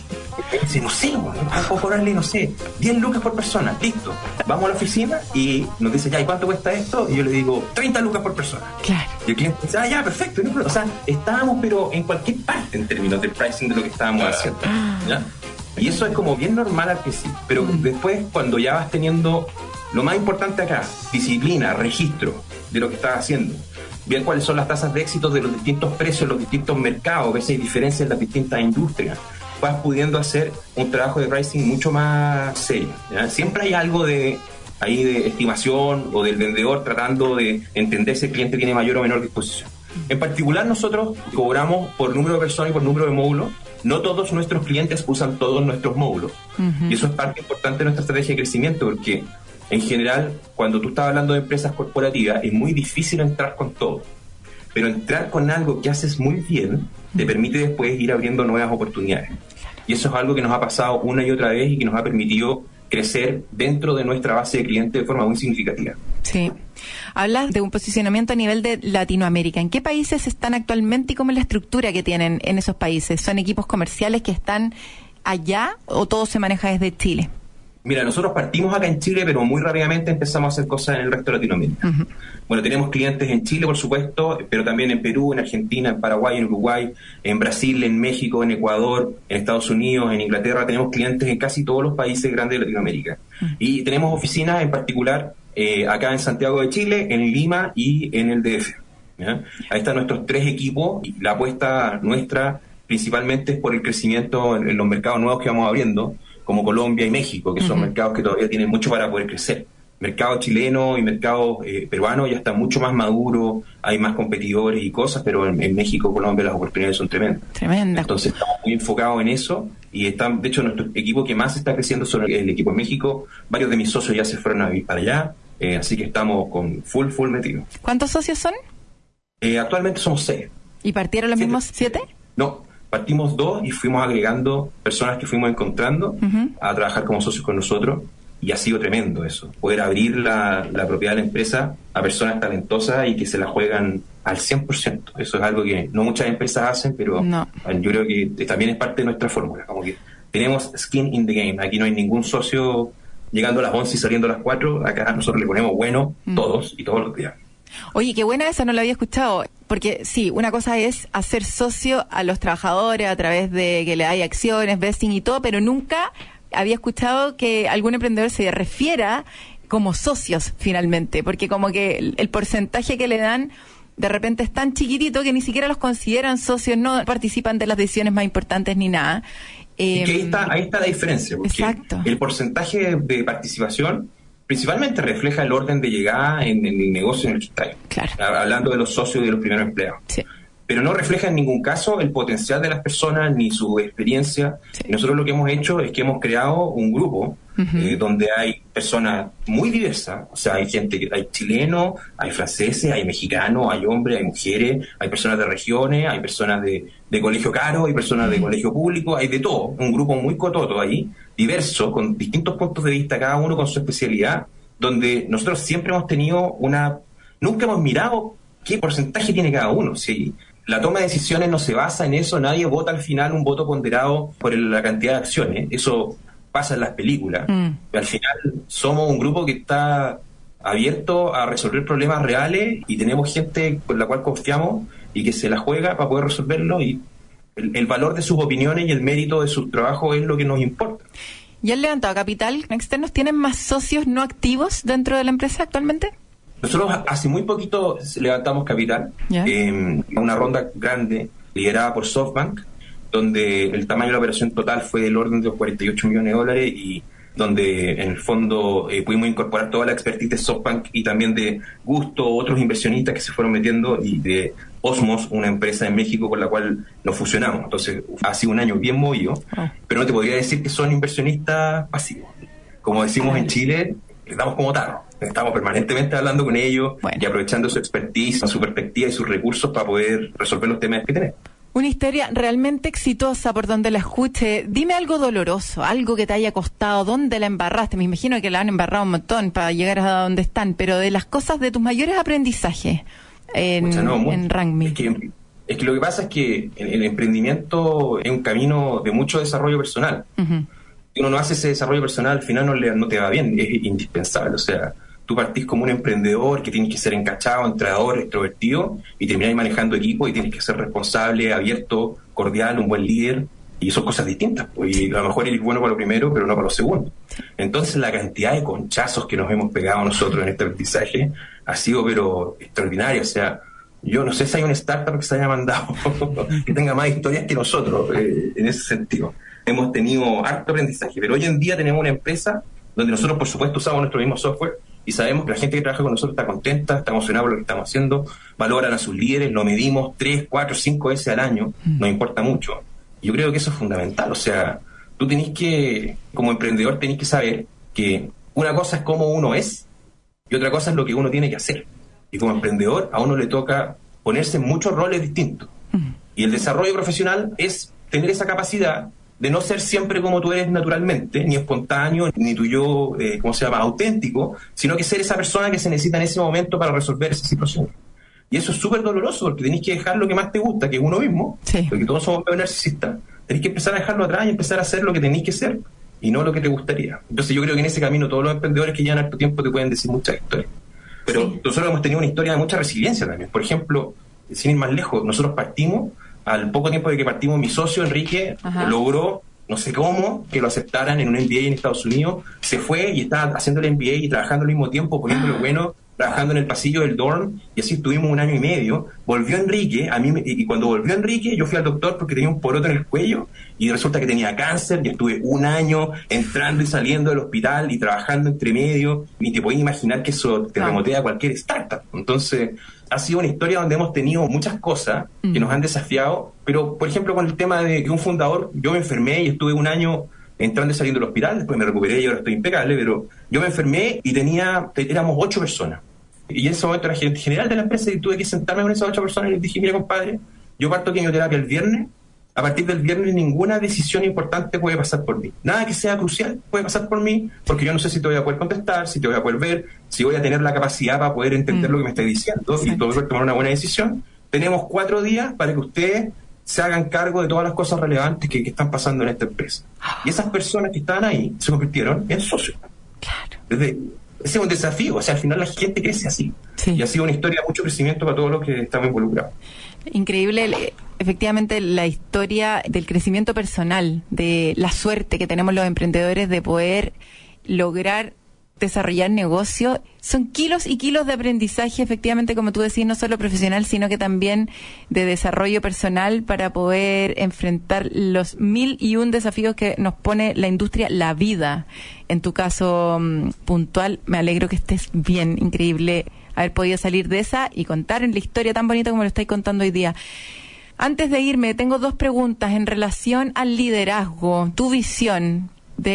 Y dice, no sé, vamos a cobrarle, no sé, diez lucas por persona, listo. Vamos a la oficina y nos dice, ya, ¿y cuánto cuesta esto? Y yo le digo, treinta lucas por persona. Claro. Y el cliente dice, ah, ya, perfecto. O sea, estábamos, pero en cualquier parte en términos del pricing de lo que estábamos haciendo, ¿ya? Y eso es como bien normal al principio, pero mm. después, cuando ya vas teniendo lo más importante acá, disciplina, registro de lo que estás haciendo, ver cuáles son las tasas de éxito de los distintos precios en los distintos mercados, ver si hay diferencias en las distintas industrias, vas pudiendo hacer un trabajo de pricing mucho más serio, ¿ya? Siempre hay algo de ahí de estimación o del vendedor tratando de entender si el cliente tiene mayor o menor disposición. En particular, nosotros cobramos por número de personas y por número de módulos. No todos nuestros clientes usan todos nuestros módulos. Uh-huh. Y eso es parte importante de nuestra estrategia de crecimiento, porque en general, cuando tú estás hablando de empresas corporativas, es muy difícil entrar con todo. Pero entrar con algo que haces muy bien te permite después ir abriendo nuevas oportunidades. Y eso es algo que nos ha pasado una y otra vez y que nos ha permitido crecer dentro de nuestra base de clientes de forma muy significativa. Sí. Hablas de un posicionamiento a nivel de Latinoamérica. ¿En qué países están actualmente y cómo es la estructura que tienen en esos países? ¿Son equipos comerciales que están allá o todo se maneja desde Chile? Mira, nosotros partimos acá en Chile, pero muy rápidamente empezamos a hacer cosas en el resto de Latinoamérica. Uh-huh. Bueno, tenemos clientes en Chile, por supuesto, pero también en Perú, en Argentina, en Paraguay, en Uruguay, en Brasil, en México, en Ecuador, en Estados Unidos, en Inglaterra. Tenemos clientes en casi todos los países grandes de Latinoamérica. Uh-huh. Y tenemos oficinas en particular eh, acá en Santiago de Chile, en Lima y en el D F. ¿Ya? Ahí están nuestros tres equipos, y la apuesta nuestra principalmente es por el crecimiento en, en los mercados nuevos que vamos abriendo, como Colombia y México, que son uh-huh. mercados que todavía tienen mucho para poder crecer. Mercado chileno y mercado eh, peruano ya están mucho más maduros, hay más competidores y cosas, pero en, en México, Colombia, las oportunidades son tremendas. Tremenda. Entonces estamos muy enfocados en eso, y están, de hecho, nuestro equipo que más está creciendo son el, el equipo en México. Varios de mis socios ya se fueron a vivir para allá, eh, así que estamos con full, full metidos. ¿Cuántos socios son? Eh, actualmente somos seis. ¿Y partieron los ¿Siete? mismos siete? No. Partimos dos y fuimos agregando personas que fuimos encontrando uh-huh. a trabajar como socios con nosotros, y ha sido tremendo eso, poder abrir la, la propiedad de la empresa a personas talentosas y que se la juegan al cien por ciento. Eso es algo que no muchas empresas hacen, pero no. Yo creo que también es parte de nuestra fórmula, como que tenemos skin in the game. Aquí no hay ningún socio llegando a las once y saliendo a las cuatro, acá nosotros le ponemos bueno uh-huh. todos y todos los días. Oye, qué buena esa, no la había escuchado, porque sí, una cosa es hacer socio a los trabajadores a través de que le hay acciones, vesting y todo, pero nunca había escuchado que algún emprendedor se refiera como socios finalmente, porque como que el, el porcentaje que le dan de repente es tan chiquitito que ni siquiera los consideran socios, no participan de las decisiones más importantes ni nada. Eh, y que ahí está, ahí está la diferencia, porque exacto. El porcentaje de participación principalmente refleja el orden de llegada en, en el negocio en el que está. Claro. Hablando de los socios y de los primeros empleados. Sí. Pero no refleja en ningún caso el potencial de las personas ni su experiencia. Sí. Y nosotros lo que hemos hecho es que hemos creado un grupo uh-huh. eh, donde hay personas muy diversas. O sea, hay gente, que hay chilenos, hay franceses, hay mexicanos, hay hombres, hay mujeres, hay personas de regiones, hay personas de, de colegio caro, hay personas uh-huh. de colegio público, hay de todo. Un grupo muy cototo ahí, diverso, con distintos puntos de vista, cada uno con su especialidad, donde nosotros siempre hemos tenido una... Nunca hemos mirado qué porcentaje tiene cada uno. Si la toma de decisiones no se basa en eso, nadie vota al final un voto ponderado por el, la cantidad de acciones. Eso pasa en las películas. Mm. Al final somos un grupo que está abiertos a resolver problemas reales y tenemos gente con la cual confiamos y que se la juega para poder resolverlo, y el, el valor de sus opiniones y el mérito de su trabajo es lo que nos importa. ¿Y han levantado capital externos? ¿Tienen más socios no activos dentro de la empresa actualmente? Nosotros hace muy poquito levantamos capital, ¿Ya? eh, una ronda grande liderada por SoftBank, donde el tamaño de la operación total fue del orden de los cuarenta y ocho millones de dólares y donde en el fondo eh, pudimos incorporar toda la expertise de SoftBank y también de Gusto, otros inversionistas que se fueron metiendo, y de Osmos, una empresa en México con la cual nos fusionamos. Entonces ha sido un año bien movido, oh. pero no te podría decir que son inversionistas pasivos. Como decimos Ay. en Chile, les damos como tarro. Estamos permanentemente hablando con ellos bueno. y aprovechando su expertise, su perspectiva y sus recursos para poder resolver los temas que tenemos. Una historia realmente exitosa por donde la escuche. Dime algo doloroso, algo que te haya costado, dónde la embarraste. Me imagino que la han embarrado un montón para llegar a donde están, pero de las cosas, de tus mayores aprendizajes en, Mucha, no, en RankMe. Es que, es que lo que pasa es que el, el emprendimiento es un camino de mucho desarrollo personal. Uh-huh. Si uno no hace ese desarrollo personal, al final no, le, no te va bien, es indispensable. O sea, tú partís como un emprendedor que tienes que ser encachado, entrenador, extrovertido, y terminás manejando equipo y tienes que ser responsable, abierto, cordial, un buen líder, y son cosas distintas. Y a lo mejor eres bueno para lo primero, pero no para lo segundo. Entonces la cantidad de conchazos que nos hemos pegado nosotros en este aprendizaje ha sido pero extraordinaria. O sea, yo no sé si hay una startup que se haya mandado que tenga más historias que nosotros eh, en ese sentido. Hemos tenido harto aprendizaje, pero hoy en día tenemos una empresa donde nosotros, por supuesto, usamos nuestro mismo software y sabemos que la gente que trabaja con nosotros está contenta, está emocionada por lo que estamos haciendo, valoran a sus líderes, lo medimos tres, cuatro, cinco veces al año, mm. nos importa mucho. Yo creo que eso es fundamental. O sea, tú tenés que, como emprendedor, tenés que saber que una cosa es cómo uno es y otra cosa es lo que uno tiene que hacer. Y como emprendedor, a uno le toca ponerse en muchos roles distintos. Mm. Y el desarrollo profesional es tener esa capacidad de no ser siempre como tú eres naturalmente, ni espontáneo, ni tu yo, eh, ¿cómo se llama?, auténtico, sino que ser esa persona que se necesita en ese momento para resolver esa situación. Y eso es súper doloroso, porque tenés que dejar lo que más te gusta, que es uno mismo, sí. porque todos somos narcisistas. Tenés que empezar a dejarlo atrás y empezar a hacer lo que tenés que ser, y no lo que te gustaría. Entonces yo creo que en ese camino todos los emprendedores que llevan harto tiempo te pueden decir muchas historias. Pero sí. nosotros hemos tenido una historia de mucha resiliencia también. Por ejemplo, sin ir más lejos, nosotros partimos, al poco tiempo de que partimos, mi socio Enrique Ajá. logró, no sé cómo, que lo aceptaran en un M B A en Estados Unidos, se fue y estaba haciendo el M B A y trabajando al mismo tiempo, poniéndolo ah. bueno, trabajando en el pasillo del dorm, y así estuvimos un año y medio. Volvió Enrique, a mí me, y cuando volvió Enrique, yo fui al doctor porque tenía un poroto en el cuello, y resulta que tenía cáncer, y estuve un año entrando y saliendo del hospital y trabajando entre medio, y te podías imaginar que eso te remotea a cualquier startup. Entonces, ha sido una historia donde hemos tenido muchas cosas mm. que nos han desafiado, pero por ejemplo con el tema de que un fundador, yo me enfermé y estuve un año entrando y saliendo del hospital, después me recuperé y ahora estoy impecable, pero yo me enfermé y tenía, éramos ocho personas, y en ese momento era gerente general de la empresa y tuve que sentarme con esas ocho personas y les dije, mira compadre, yo parto quimioterapia el viernes, a partir del viernes ninguna decisión importante puede pasar por mí. Nada que sea crucial puede pasar por mí, porque yo no sé si te voy a poder contestar, si te voy a poder ver, si voy a tener la capacidad para poder entender mm. lo que me estás diciendo sí. y poder tomar una buena decisión. Tenemos cuatro días para que ustedes se hagan cargo de todas las cosas relevantes que, que están pasando en esta empresa. Y esas personas que estaban ahí se convirtieron en socios. Claro. Desde, ese es un desafío, o sea, al final la gente crece así. Sí. Y ha sido una historia de mucho crecimiento para todos los que estamos involucrados. Increíble, efectivamente, la historia del crecimiento personal, de la suerte que tenemos los emprendedores de poder lograr desarrollar negocio. Son kilos y kilos de aprendizaje, efectivamente, como tú decís, no solo profesional, sino que también de desarrollo personal para poder enfrentar los mil y un desafíos que nos pone la industria, la vida. En tu caso um, puntual, me alegro que estés bien, increíble haber podido salir de esa y contar en la historia tan bonita como lo estáis contando hoy día. Antes de irme, tengo dos preguntas en relación al liderazgo, tu visión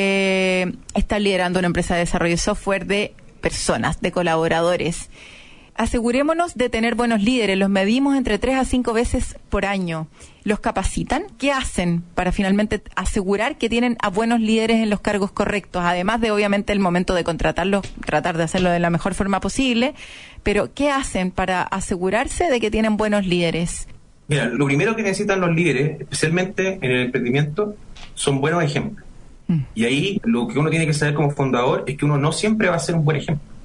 de estar liderando una empresa de desarrollo de software de personas, de colaboradores. Asegurémonos de tener buenos líderes, los medimos entre tres a cinco veces por año. ¿Los capacitan? ¿Qué hacen para finalmente asegurar que tienen a buenos líderes en los cargos correctos? Además de, obviamente, el momento de contratarlos, tratar de hacerlo de la mejor forma posible, pero ¿qué hacen para asegurarse de que tienen buenos líderes? Mira, lo primero que necesitan los líderes, especialmente en el emprendimiento, son buenos ejemplos. Mm. Y ahí lo que uno tiene que saber como fundador es que uno no siempre va a ser un buen ejemplo.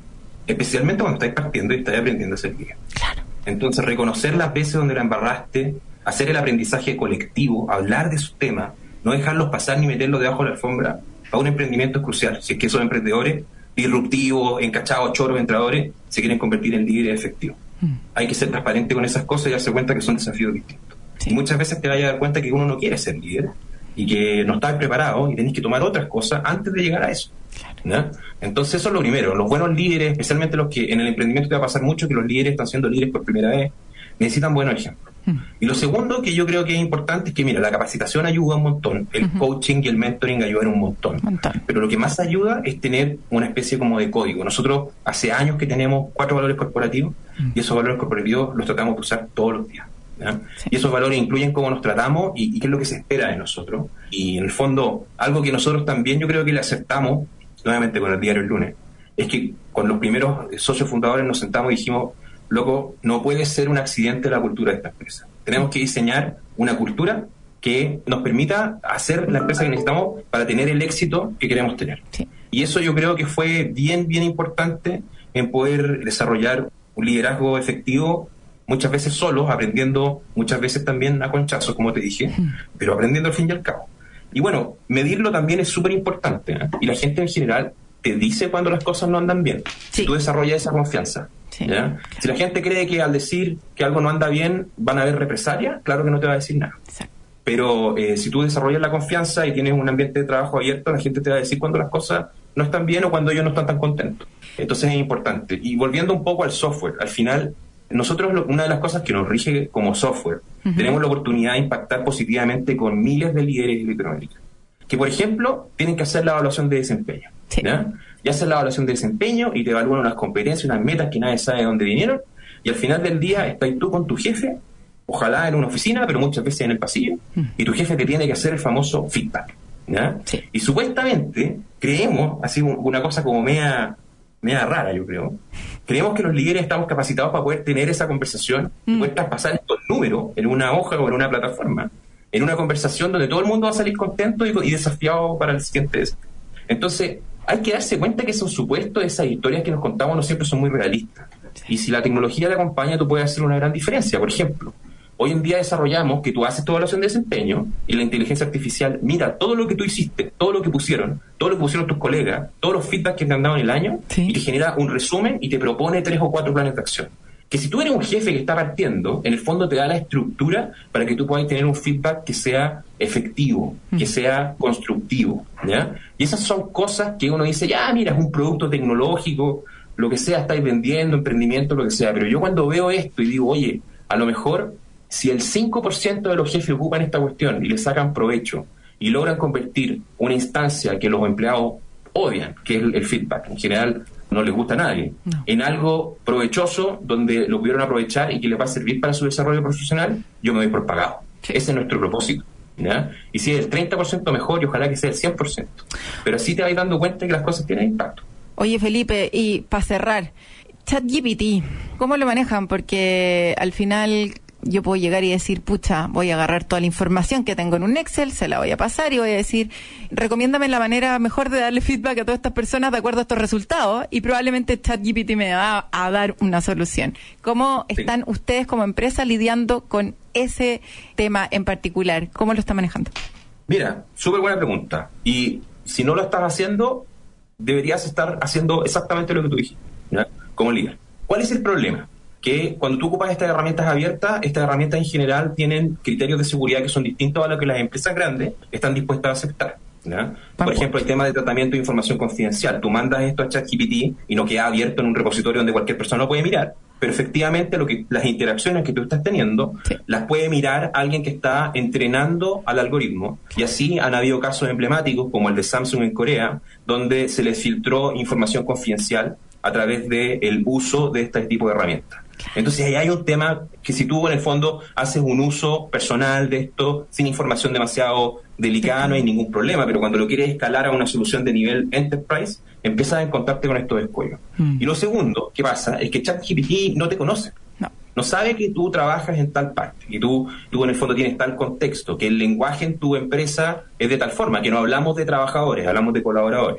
especialmente cuando estáis partiendo y estáis aprendiendo a ser líder. Claro. Entonces, reconocer las veces donde la embarraste, hacer el aprendizaje colectivo, hablar de esos temas, no dejarlos pasar ni meterlos debajo de la alfombra, para un emprendimiento es crucial. Si es que esos emprendedores disruptivos, encachados, choros, entradores, se quieren convertir en líderes efectivos. Mm. Hay que ser transparente con esas cosas y darse cuenta que son desafíos distintos. Sí. Y muchas veces te vas a dar cuenta que uno no quiere ser líder y que no estás preparado y tenés que tomar otras cosas antes de llegar a eso. ¿No? Entonces eso es lo primero. Los buenos líderes, especialmente los que en el emprendimiento te va a pasar mucho, que los líderes están siendo líderes por primera vez, necesitan buenos ejemplos. Mm. Y lo segundo que yo creo que es importante es que, mira, la capacitación ayuda un montón, el uh-huh. coaching y el mentoring ayudan un montón. montón. Pero lo que más ayuda es tener una especie como de código. Nosotros hace años que tenemos cuatro valores corporativos mm. y esos valores corporativos los tratamos de usar todos los días. Sí. Y esos valores incluyen cómo nos tratamos y, y qué es lo que se espera de nosotros. Y en el fondo, algo que nosotros también yo creo que le aceptamos, nuevamente con el diario El Lunes, es que con los primeros socios fundadores nos sentamos y dijimos, loco, no puede ser un accidente la cultura de esta empresa. Tenemos que diseñar una cultura que nos permita hacer la empresa que necesitamos para tener el éxito que queremos tener. Sí. Y eso yo creo que fue bien, bien importante en poder desarrollar un liderazgo efectivo, muchas veces solos, aprendiendo muchas veces también a conchazos, como te dije, mm. pero aprendiendo al fin y al cabo. Y bueno, medirlo también es súper importante, ¿eh? Y la gente en general te dice cuando las cosas no andan bien. Sí. Tú desarrollas esa confianza. Sí. ¿Ya? Si la gente cree que al decir que algo no anda bien van a haber represalias, claro que no te va a decir nada. Exacto. Pero eh, si tú desarrollas la confianza y tienes un ambiente de trabajo abierto, la gente te va a decir cuando las cosas no están bien o cuando ellos no están tan contentos. Entonces es importante. Y volviendo un poco al software, al final, nosotros lo, una de las cosas que nos rige como software, uh-huh. tenemos la oportunidad de impactar positivamente con miles de líderes de Latinoamérica. Que, por ejemplo, tienen que hacer la evaluación de desempeño. Sí. ¿Ya? Y hacen la evaluación de desempeño y te evalúan unas competencias, unas metas que nadie sabe de dónde vinieron. Y al final del día estás tú con tu jefe, ojalá en una oficina, pero muchas veces en el pasillo, uh-huh. y tu jefe te tiene que hacer el famoso feedback. ¿Ya? Sí. Y supuestamente creemos, así una cosa como media, media rara, yo creo, creemos que los líderes estamos capacitados para poder tener esa conversación, mm. y poder traspasar estos números en una hoja o en una plataforma, en una conversación donde todo el mundo va a salir contento y, y desafiado para el siguiente desafío. Entonces, hay que darse cuenta que esos supuestos, esas historias que nos contamos no siempre son muy realistas. Sí. Y si la tecnología te acompaña, tú puedes hacer una gran diferencia. Por ejemplo, hoy en día desarrollamos que tú haces tu evaluación de desempeño y la inteligencia artificial mira todo lo que tú hiciste, todo lo que pusieron, todo lo que pusieron tus colegas, todos los feedbacks que te han dado en el año, sí. y te genera un resumen y te propone tres o cuatro planes de acción. Que si tú eres un jefe que está partiendo, en el fondo te da la estructura para que tú puedas tener un feedback que sea efectivo, mm. que sea constructivo, ¿ya? Y esas son cosas que uno dice, ya, mira, es un producto tecnológico, lo que sea, estáis vendiendo, emprendimiento, lo que sea. Pero yo cuando veo esto y digo, oye, a lo mejor si el cinco por ciento de los jefes ocupan esta cuestión y le sacan provecho y logran convertir una instancia que los empleados odian, que es el, el feedback, en general no les gusta a nadie, no. en algo provechoso donde lo pudieron aprovechar y que les va a servir para su desarrollo profesional, yo me doy por pagado. Sí. Ese es nuestro propósito, ¿ya? Y si es el treinta por ciento mejor, y ojalá que sea el cien por ciento. Pero así te vas dando cuenta que las cosas tienen impacto. Oye, Felipe, y para cerrar, ChatGPT, ¿cómo lo manejan? Porque al final yo puedo llegar y decir, pucha, voy a agarrar toda la información que tengo en un Excel, se la voy a pasar y voy a decir, recomiéndame la manera mejor de darle feedback a todas estas personas de acuerdo a estos resultados, y probablemente ChatGPT me va a dar una solución. ¿Cómo sí. están ustedes como empresa lidiando con ese tema en particular? ¿Cómo lo están manejando? Mira, súper buena pregunta. Y si no lo estás haciendo, deberías estar haciendo exactamente lo que tú dijiste, ¿ya? Como líder. ¿Cuál es el problema? Que cuando tú ocupas estas herramientas abiertas, estas herramientas en general tienen criterios de seguridad que son distintos a lo que las empresas grandes están dispuestas a aceptar, ¿ya? Por ejemplo, el tema de tratamiento de información confidencial. Tú mandas esto a ChatGPT y no queda abierto en un repositorio donde cualquier persona lo puede mirar, pero efectivamente lo que las interacciones que tú estás teniendo, sí. las puede mirar alguien que está entrenando al algoritmo. Y así han habido casos emblemáticos como el de Samsung en Corea, donde se les filtró información confidencial a través del uso de este tipo de herramientas. Entonces ahí hay un tema que si tú en el fondo haces un uso personal de esto sin información demasiado delicada, no hay ningún problema, pero cuando lo quieres escalar a una solución de nivel enterprise, empiezas a encontrarte con estos escollos. Mm. Y lo segundo que pasa es que ChatGPT no te conoce. No. No sabe que tú trabajas en tal parte, que tú, tú en el fondo tienes tal contexto, que el lenguaje en tu empresa es de tal forma, que no hablamos de trabajadores, hablamos de colaboradores.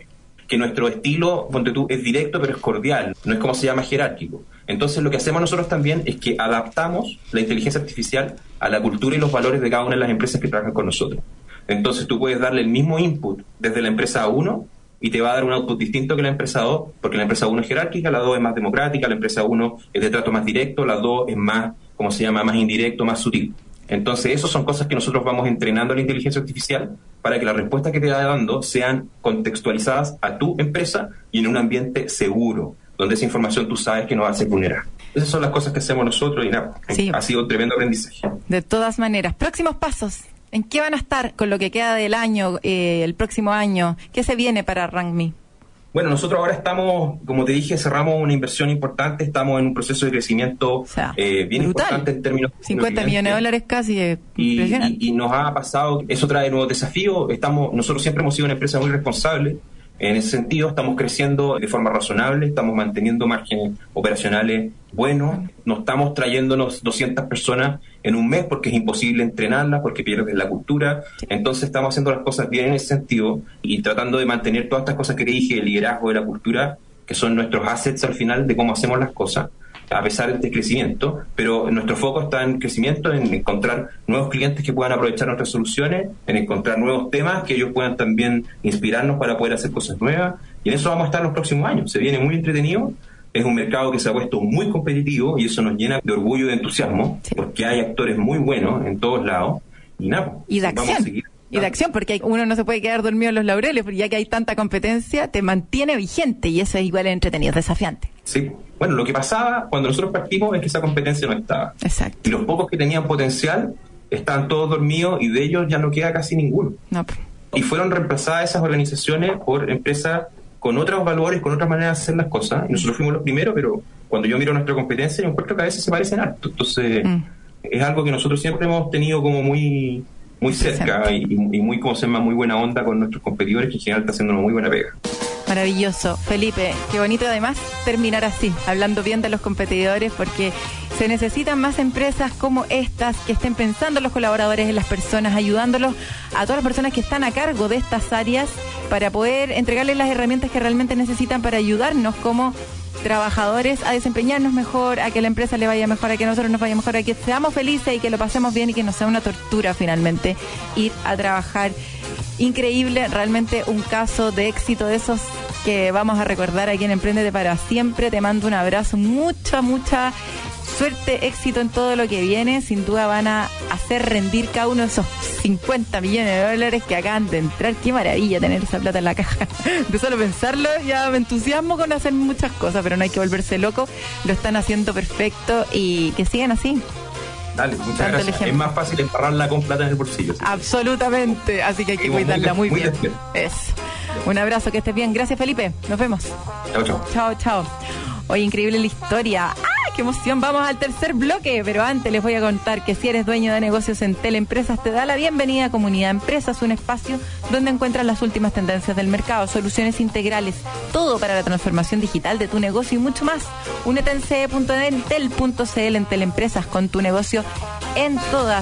que nuestro estilo, ponte tú, es directo pero es cordial, no es como se llama jerárquico. Entonces lo que hacemos nosotros también es que adaptamos la inteligencia artificial a la cultura y los valores de cada una de las empresas que trabajan con nosotros. Entonces tú puedes darle el mismo input desde la empresa uno y te va a dar un output distinto que la empresa dos, porque la empresa uno es jerárquica, la dos es más democrática, la empresa uno es de trato más directo, la dos es más, como se llama, más indirecto, más sutil. Entonces, esas son cosas que nosotros vamos entrenando a la inteligencia artificial para que las respuestas que te va dando sean contextualizadas a tu empresa y en un ambiente seguro, donde esa información tú sabes que no va a ser vulnerada. Esas son las cosas que hacemos nosotros y nada, sí. Ha sido un tremendo aprendizaje. De todas maneras, próximos pasos. ¿En qué van a estar con lo que queda del año, eh, el próximo año? ¿Qué se viene para RankMe? Bueno, nosotros ahora estamos, como te dije, cerramos una inversión importante, estamos en un proceso de crecimiento, o sea, eh, bien brutal. Importante en términos cincuenta millones de dólares casi, eh, y, y, y nos ha pasado, eso trae nuevos desafíos. Estamos, nosotros siempre hemos sido una empresa muy responsable. En ese sentido, estamos creciendo de forma razonable, estamos manteniendo márgenes operacionales buenos, no estamos trayéndonos doscientas personas en un mes porque es imposible entrenarlas, porque pierdes la cultura. Entonces estamos haciendo las cosas bien en ese sentido y tratando de mantener todas estas cosas que te dije, el liderazgo de la cultura, que son nuestros assets al final de cómo hacemos las cosas, a pesar de este crecimiento, pero nuestro foco está en crecimiento, en encontrar nuevos clientes que puedan aprovechar nuestras soluciones, en encontrar nuevos temas que ellos puedan también inspirarnos para poder hacer cosas nuevas, y en eso vamos a estar los próximos años. Se viene muy entretenido, es un mercado que se ha puesto muy competitivo y eso nos llena de orgullo y de entusiasmo, sí. Porque hay actores muy buenos en todos lados, y nada, y de vamos acción. a seguir. Y de acción, porque uno no se puede quedar dormido en los laureles, porque ya que hay tanta competencia, te mantiene vigente y eso es igual de entretenido, es desafiante. Sí. Bueno, lo que pasaba cuando nosotros partimos es que esa competencia no estaba. Exacto. Y los pocos que tenían potencial estaban todos dormidos y de ellos ya no queda casi ninguno. No. Y fueron reemplazadas esas organizaciones por empresas con otros valores, con otras maneras de hacer las cosas. Y nosotros fuimos los primeros, pero cuando yo miro nuestra competencia, yo encuentro que a veces se parecen harto. Entonces, mm. es algo que nosotros siempre hemos tenido como muy... muy cerca y, y muy, como se llama, muy buena onda con nuestros competidores, que en general está haciendo una muy buena pega. Maravilloso. Felipe, qué bonito además terminar así, hablando bien de los competidores, porque se necesitan más empresas como estas que estén pensando en los colaboradores, en las personas, ayudándolos a todas las personas que están a cargo de estas áreas para poder entregarles las herramientas que realmente necesitan para ayudarnos como trabajadores a desempeñarnos mejor, a que la empresa le vaya mejor, a que nosotros nos vaya mejor, a que seamos felices y que lo pasemos bien y que no sea una tortura finalmente ir a trabajar. Increíble, realmente un caso de éxito de esos que vamos a recordar aquí en Emprendete para siempre. Te mando un abrazo, mucha, mucha suerte, éxito en todo lo que viene. Sin duda van a hacer rendir cada uno de esos cincuenta millones de dólares que acaban de entrar. Qué maravilla tener esa plata en la caja. De solo pensarlo ya me entusiasmo con hacer muchas cosas, pero no hay que volverse loco. Lo están haciendo perfecto y que sigan así. Dale, muchas Tanto gracias. Es más fácil embarrarla con plata en el bolsillo. ¿Sí? Absolutamente, así que hay que Seguimos cuidarla muy, muy bien. bien. Es. Un abrazo, que estés bien. Gracias, Felipe. Nos vemos. Chao, chao. Chao, chao. Oye, increíble la historia. ¡Ah, qué emoción! Vamos al tercer bloque, pero antes les voy a contar que si eres dueño de negocios en Teleempresas, te da la bienvenida a Comunidad Empresas, un espacio donde encuentras las últimas tendencias del mercado, soluciones integrales, todo para la transformación digital de tu negocio y mucho más. Únete en ce e punto entel punto ce ele en Teleempresas con tu negocio en todas.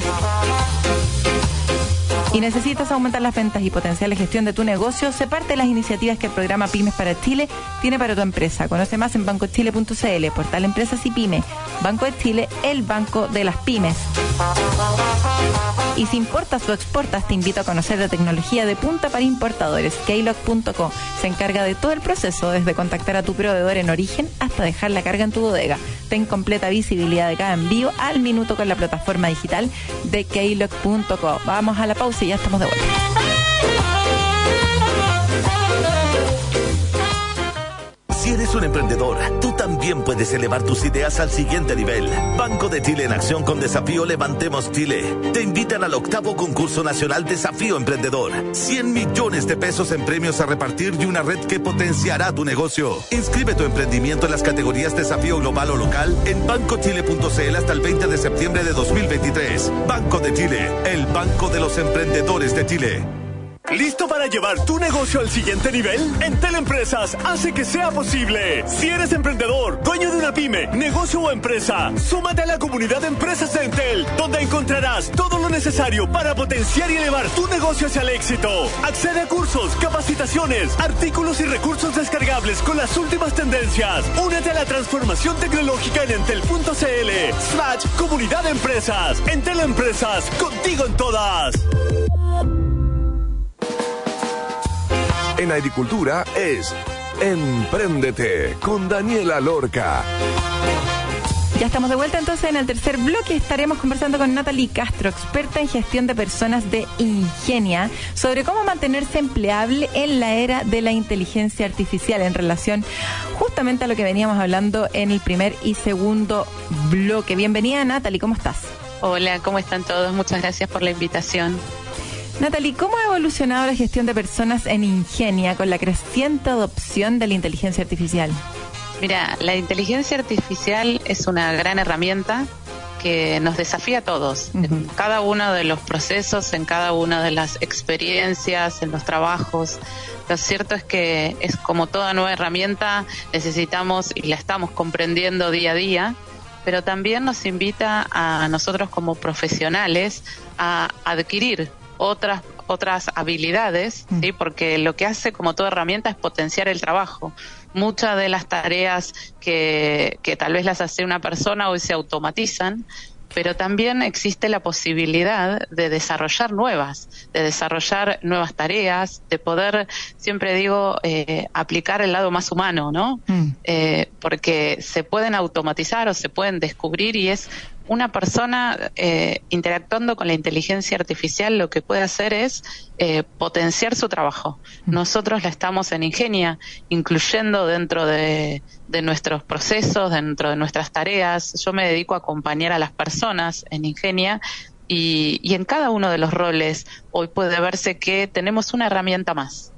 Y necesitas aumentar las ventas y potenciar la gestión de tu negocio, sé parte de las iniciativas que el programa Pymes para Chile tiene para tu empresa. Conoce más en banco chile punto ce ele, portal Empresas y Pyme. Banco de Chile, el banco de las pymes. Y si importas o exportas, te invito a conocer la tecnología de punta para importadores. Keylog punto com se encarga de todo el proceso, desde contactar a tu proveedor en origen hasta dejar la carga en tu bodega. Ten completa visibilidad de cada envío al minuto con la plataforma digital de Keylog punto com. Vamos a la pausa y ya estamos de vuelta. Si eres un emprendedor, tú también puedes elevar tus ideas al siguiente nivel. Banco de Chile en acción con Desafío Levantemos Chile. Te invitan al octavo concurso nacional Desafío Emprendedor. cien millones de pesos en premios a repartir y una red que potenciará tu negocio. Inscribe tu emprendimiento en las categorías Desafío Global o Local en banco chile punto ce ele hasta el veinte de septiembre de dos mil veintitrés. Banco de Chile, el banco de los emprendedores de Chile. ¿Listo para llevar tu negocio al siguiente nivel? Entel Empresas hace que sea posible. Si eres emprendedor, dueño de una pyme, negocio o empresa, súmate a la comunidad de empresas de Entel, donde encontrarás todo lo necesario necesario para potenciar y elevar tu negocio hacia el éxito. Accede a cursos, capacitaciones, artículos y recursos descargables con las últimas tendencias. Únete a la transformación tecnológica en entel punto cl slash comunidad de empresas. Entel Empresas, contigo en todas. En agricultura es Empréndete con Daniela Lorca. Ya estamos de vuelta entonces en el tercer bloque. Estaremos conversando con Natalie Castro, experta en gestión de personas de Ingenia, sobre cómo mantenerse empleable en la era de la inteligencia artificial en relación justamente a lo que veníamos hablando en el primer y segundo bloque. Bienvenida, Natalie, ¿cómo estás? Hola, ¿cómo están todos? Muchas gracias por la invitación. Natalie, ¿cómo ha evolucionado la gestión de personas en Ingenia con la creciente adopción de la inteligencia artificial? Mira, la inteligencia artificial es una gran herramienta que nos desafía a todos, uh-huh. en cada uno de los procesos, en cada una de las experiencias, en los trabajos. Lo cierto es que es como toda nueva herramienta, necesitamos y la estamos comprendiendo día a día, pero también nos invita a nosotros como profesionales a adquirir otras otras habilidades, ¿sí? Porque lo que hace como toda herramienta es potenciar el trabajo. Muchas de las tareas que, que tal vez las hace una persona hoy se automatizan, pero también existe la posibilidad de desarrollar nuevas, de desarrollar nuevas tareas, de poder, siempre digo, eh, aplicar el lado más humano, ¿no? Mm. Eh, porque se pueden automatizar o se pueden descubrir y es una persona eh, interactuando con la inteligencia artificial lo que puede hacer es eh, potenciar su trabajo. Nosotros la estamos en Ingenia incluyendo dentro de, de nuestros procesos, dentro de nuestras tareas. Yo me dedico a acompañar a las personas en Ingenia y, y en cada uno de los roles hoy puede verse que tenemos una herramienta más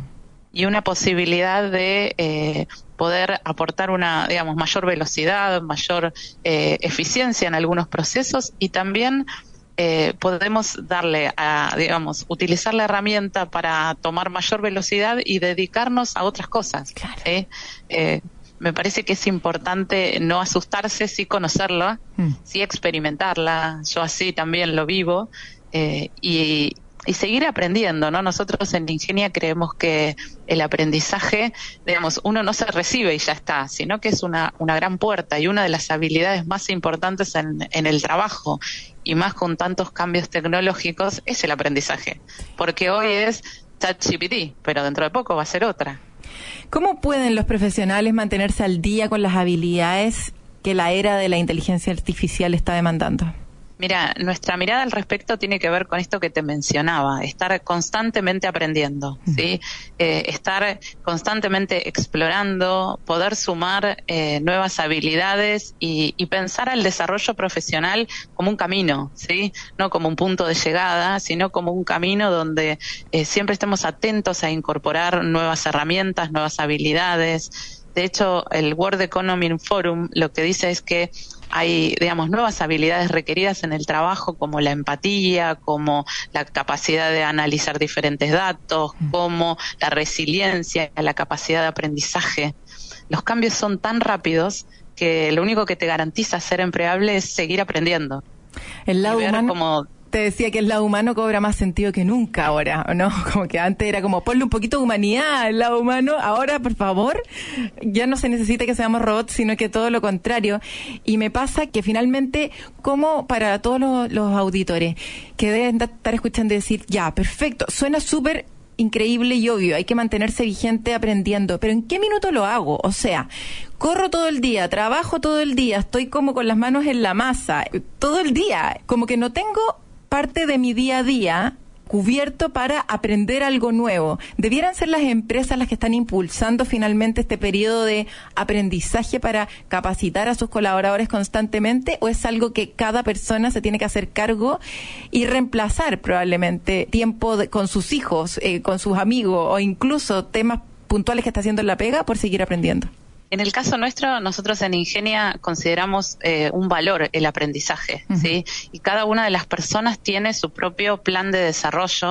y una posibilidad de eh, poder aportar una, digamos, mayor velocidad, mayor eh, eficiencia en algunos procesos y también eh, podemos darle a, digamos, utilizar la herramienta para tomar mayor velocidad y dedicarnos a otras cosas. Claro. ¿eh? Eh, me parece que es importante no asustarse, sí conocerla, mm. sí experimentarla. Yo así también lo vivo eh, y Y seguir aprendiendo, ¿no? Nosotros en Ingenia creemos que el aprendizaje, digamos, uno no se recibe y ya está, sino que es una, una gran puerta y una de las habilidades más importantes en, en el trabajo y más con tantos cambios tecnológicos es el aprendizaje. Porque hoy es ChatGPT, pero dentro de poco va a ser otra. ¿Cómo pueden los profesionales mantenerse al día con las habilidades que la era de la inteligencia artificial está demandando? Mira, nuestra mirada al respecto tiene que ver con esto que te mencionaba, estar constantemente aprendiendo, ¿sí? Eh, estar constantemente explorando, poder sumar eh, nuevas habilidades y, y pensar al desarrollo profesional como un camino, ¿sí? No como un punto de llegada, sino como un camino donde eh, siempre estemos atentos a incorporar nuevas herramientas, nuevas habilidades. De hecho, el World Economic Forum lo que dice es que hay, digamos, nuevas habilidades requeridas en el trabajo como la empatía, como la capacidad de analizar diferentes datos, como la resiliencia, la capacidad de aprendizaje. Los cambios son tan rápidos que lo único que te garantiza ser empleable es seguir aprendiendo. El lado humano... Como te decía que el lado humano cobra más sentido que nunca ahora, ¿no? Como que antes era como ponle un poquito de humanidad al lado humano, ahora, por favor, ya no se necesita que seamos robots, sino que todo lo contrario. Y me pasa que finalmente, como para todos los, los auditores que deben estar escuchando y decir, ya, perfecto, suena súper increíble y obvio, hay que mantenerse vigente aprendiendo, pero ¿en qué minuto lo hago? O sea, corro todo el día, trabajo todo el día, estoy como con las manos en la masa, todo el día, como que no tengo parte de mi día a día cubierto para aprender algo nuevo. ¿Debieran ser las empresas las que están impulsando finalmente este periodo de aprendizaje para capacitar a sus colaboradores constantemente, o es algo que cada persona se tiene que hacer cargo y reemplazar probablemente tiempo de, con sus hijos, eh, con sus amigos o incluso temas puntuales que está haciendo en la pega por seguir aprendiendo? En el caso nuestro, nosotros en Ingenia consideramos eh, un valor el aprendizaje, uh-huh. ¿sí? Y cada una de las personas tiene su propio plan de desarrollo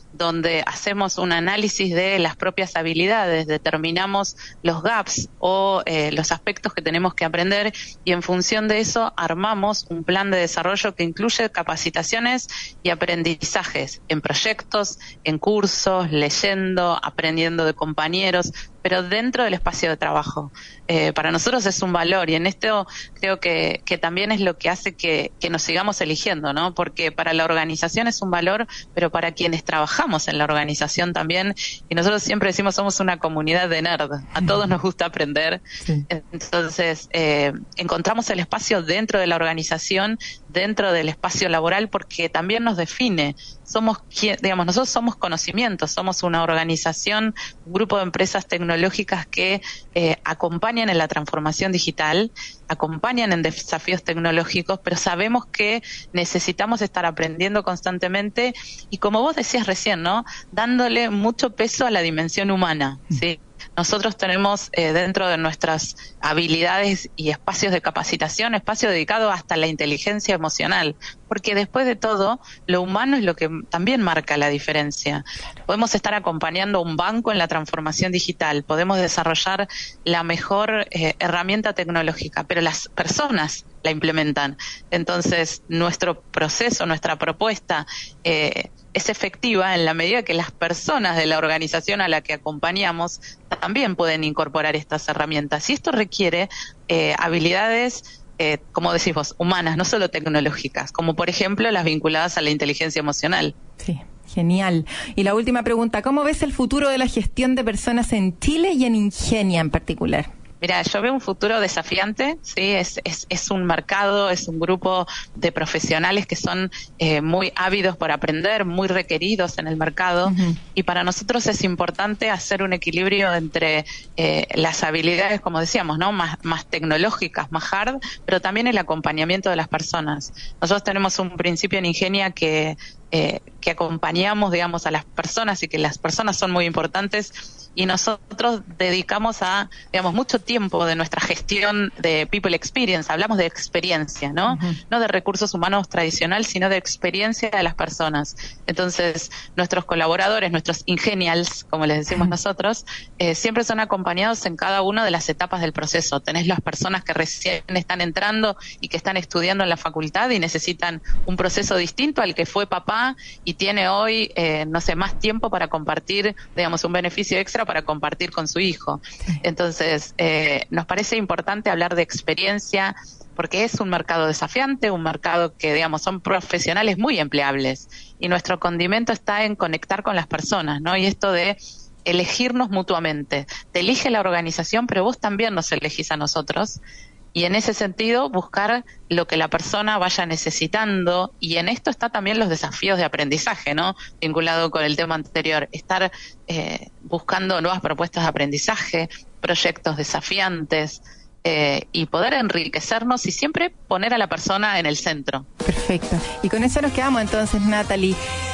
donde hacemos un análisis de las propias habilidades, determinamos los gaps o eh, los aspectos que tenemos que aprender y en función de eso armamos un plan de desarrollo que incluye capacitaciones y aprendizajes en proyectos, en cursos, leyendo, aprendiendo de compañeros, pero dentro del espacio de trabajo. Eh, para nosotros es un valor y en esto creo que, que también es lo que hace que, que nos sigamos eligiendo, ¿no? Porque para la organización es un valor, pero para quienes trabajamos en la organización también, y nosotros siempre decimos somos una comunidad de nerd, a todos nos gusta aprender, sí. Entonces eh, encontramos el espacio dentro de la organización, dentro del espacio laboral, porque también nos define. Somos, digamos, nosotros somos conocimiento, somos una organización, un grupo de empresas tecnológicas que eh, acompañan en la transformación digital, acompañan en desafíos tecnológicos, pero sabemos que necesitamos estar aprendiendo constantemente y como vos decías recién, ¿no? Dándole mucho peso a la dimensión humana, ¿sí? Nosotros tenemos eh, dentro de nuestras habilidades y espacios de capacitación, espacio dedicado hasta la inteligencia emocional, porque después de todo, lo humano es lo que también marca la diferencia. Claro. Podemos estar acompañando a un banco en la transformación digital, podemos desarrollar la mejor eh, herramienta tecnológica, pero las personas la implementan. Entonces, nuestro proceso, nuestra propuesta eh, es efectiva en la medida que las personas de la organización a la que acompañamos también pueden incorporar estas herramientas. Y esto requiere eh, habilidades, eh, como decís vos, humanas, no solo tecnológicas, como por ejemplo las vinculadas a la inteligencia emocional. Sí. Genial. Y la última pregunta, ¿cómo ves el futuro de la gestión de personas en Chile y en Ingenia en particular? Mira, yo veo un futuro desafiante, sí, es, es, es un mercado, es un grupo de profesionales que son eh, muy ávidos por aprender, muy requeridos en el mercado, uh-huh. y para nosotros es importante hacer un equilibrio entre eh, las habilidades, como decíamos, ¿no? Más, más tecnológicas, más hard, pero también el acompañamiento de las personas. Nosotros tenemos un principio en Ingenia que Eh, que acompañamos, digamos, a las personas y que las personas son muy importantes y nosotros dedicamos a, digamos, mucho tiempo de nuestra gestión de people experience, hablamos de experiencia, ¿no? Uh-huh. No de recursos humanos tradicional, sino de experiencia de las personas. Entonces, nuestros colaboradores, nuestros ingenials, como les decimos uh-huh. nosotros, eh, siempre son acompañados en cada una de las etapas del proceso. Tenés las personas que recién están entrando y que están estudiando en la facultad y necesitan un proceso distinto al que fue papá y tiene hoy, eh, no sé, más tiempo para compartir, digamos, un beneficio extra para compartir con su hijo. Entonces, eh, nos parece importante hablar de experiencia porque es un mercado desafiante, un mercado que, digamos, son profesionales muy empleables y nuestro condimento está en conectar con las personas, ¿no? Y esto de elegirnos mutuamente. Te elige la organización, pero vos también nos elegís a nosotros. Y en ese sentido, buscar lo que la persona vaya necesitando. Y en esto está también los desafíos de aprendizaje, ¿no? Vinculado con el tema anterior. Estar eh, buscando nuevas propuestas de aprendizaje, proyectos desafiantes, eh, y poder enriquecernos y siempre poner a la persona en el centro. Perfecto. Y con eso nos quedamos entonces, Natalie.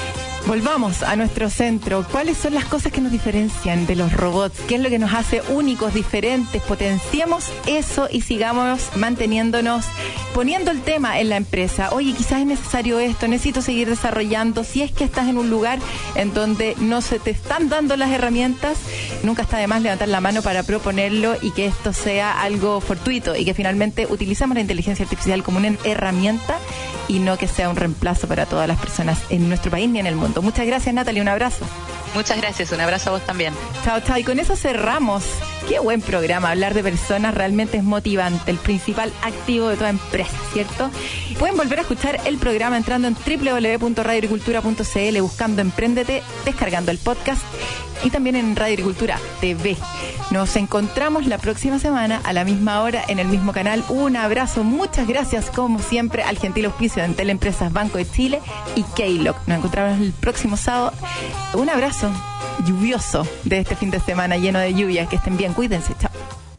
Volvamos a nuestro centro. ¿Cuáles son las cosas que nos diferencian de los robots? ¿Qué es lo que nos hace únicos, diferentes? Potenciemos eso y sigamos manteniéndonos, poniendo el tema en la empresa. Oye, quizás es necesario esto, necesito seguir desarrollando. Si es que estás en un lugar en donde no se te están dando las herramientas, nunca está de más levantar la mano para proponerlo y que esto sea algo fortuito y que finalmente utilicemos la inteligencia artificial como una herramienta y no que sea un reemplazo para todas las personas en nuestro país ni en el mundo. Muchas gracias, Natalie, un abrazo. Muchas gracias, un abrazo a vos también. Chao, chao. Y con eso cerramos. Qué buen programa, hablar de personas realmente es motivante, el principal activo de toda empresa, ¿cierto? Pueden volver a escuchar el programa entrando en doble u doble u doble u punto radio agricultura punto c l, buscando Empréndete, descargando el podcast y también en Radio Agricultura T V. Nos encontramos la próxima semana a la misma hora en el mismo canal. Un abrazo, muchas gracias como siempre al gentil auspicio de Entel Empresas, Banco de Chile y Keylog. Nos encontramos el próximo sábado. Un abrazo lluvioso de este fin de semana lleno de lluvia. Que estén bien, cuídense, chao.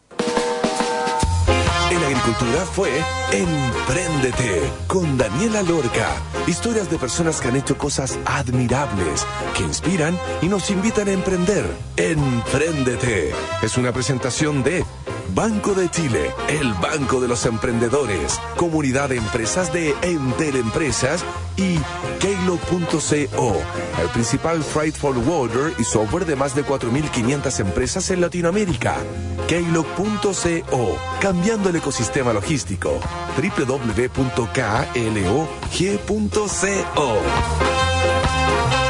En Agricultura fue Empréndete con Daniela Lorca. Historias de personas que han hecho cosas admirables, que inspiran y nos invitan a emprender. Empréndete es una presentación de Banco de Chile, el banco de los emprendedores, comunidad de empresas de Entel Empresas y Keylog punto co, el principal freight forwarder y software de más de cuatro mil quinientas empresas en Latinoamérica. Keylog punto co, cambiando el ecosistema logístico. doble u doble u doble u punto klog punto co.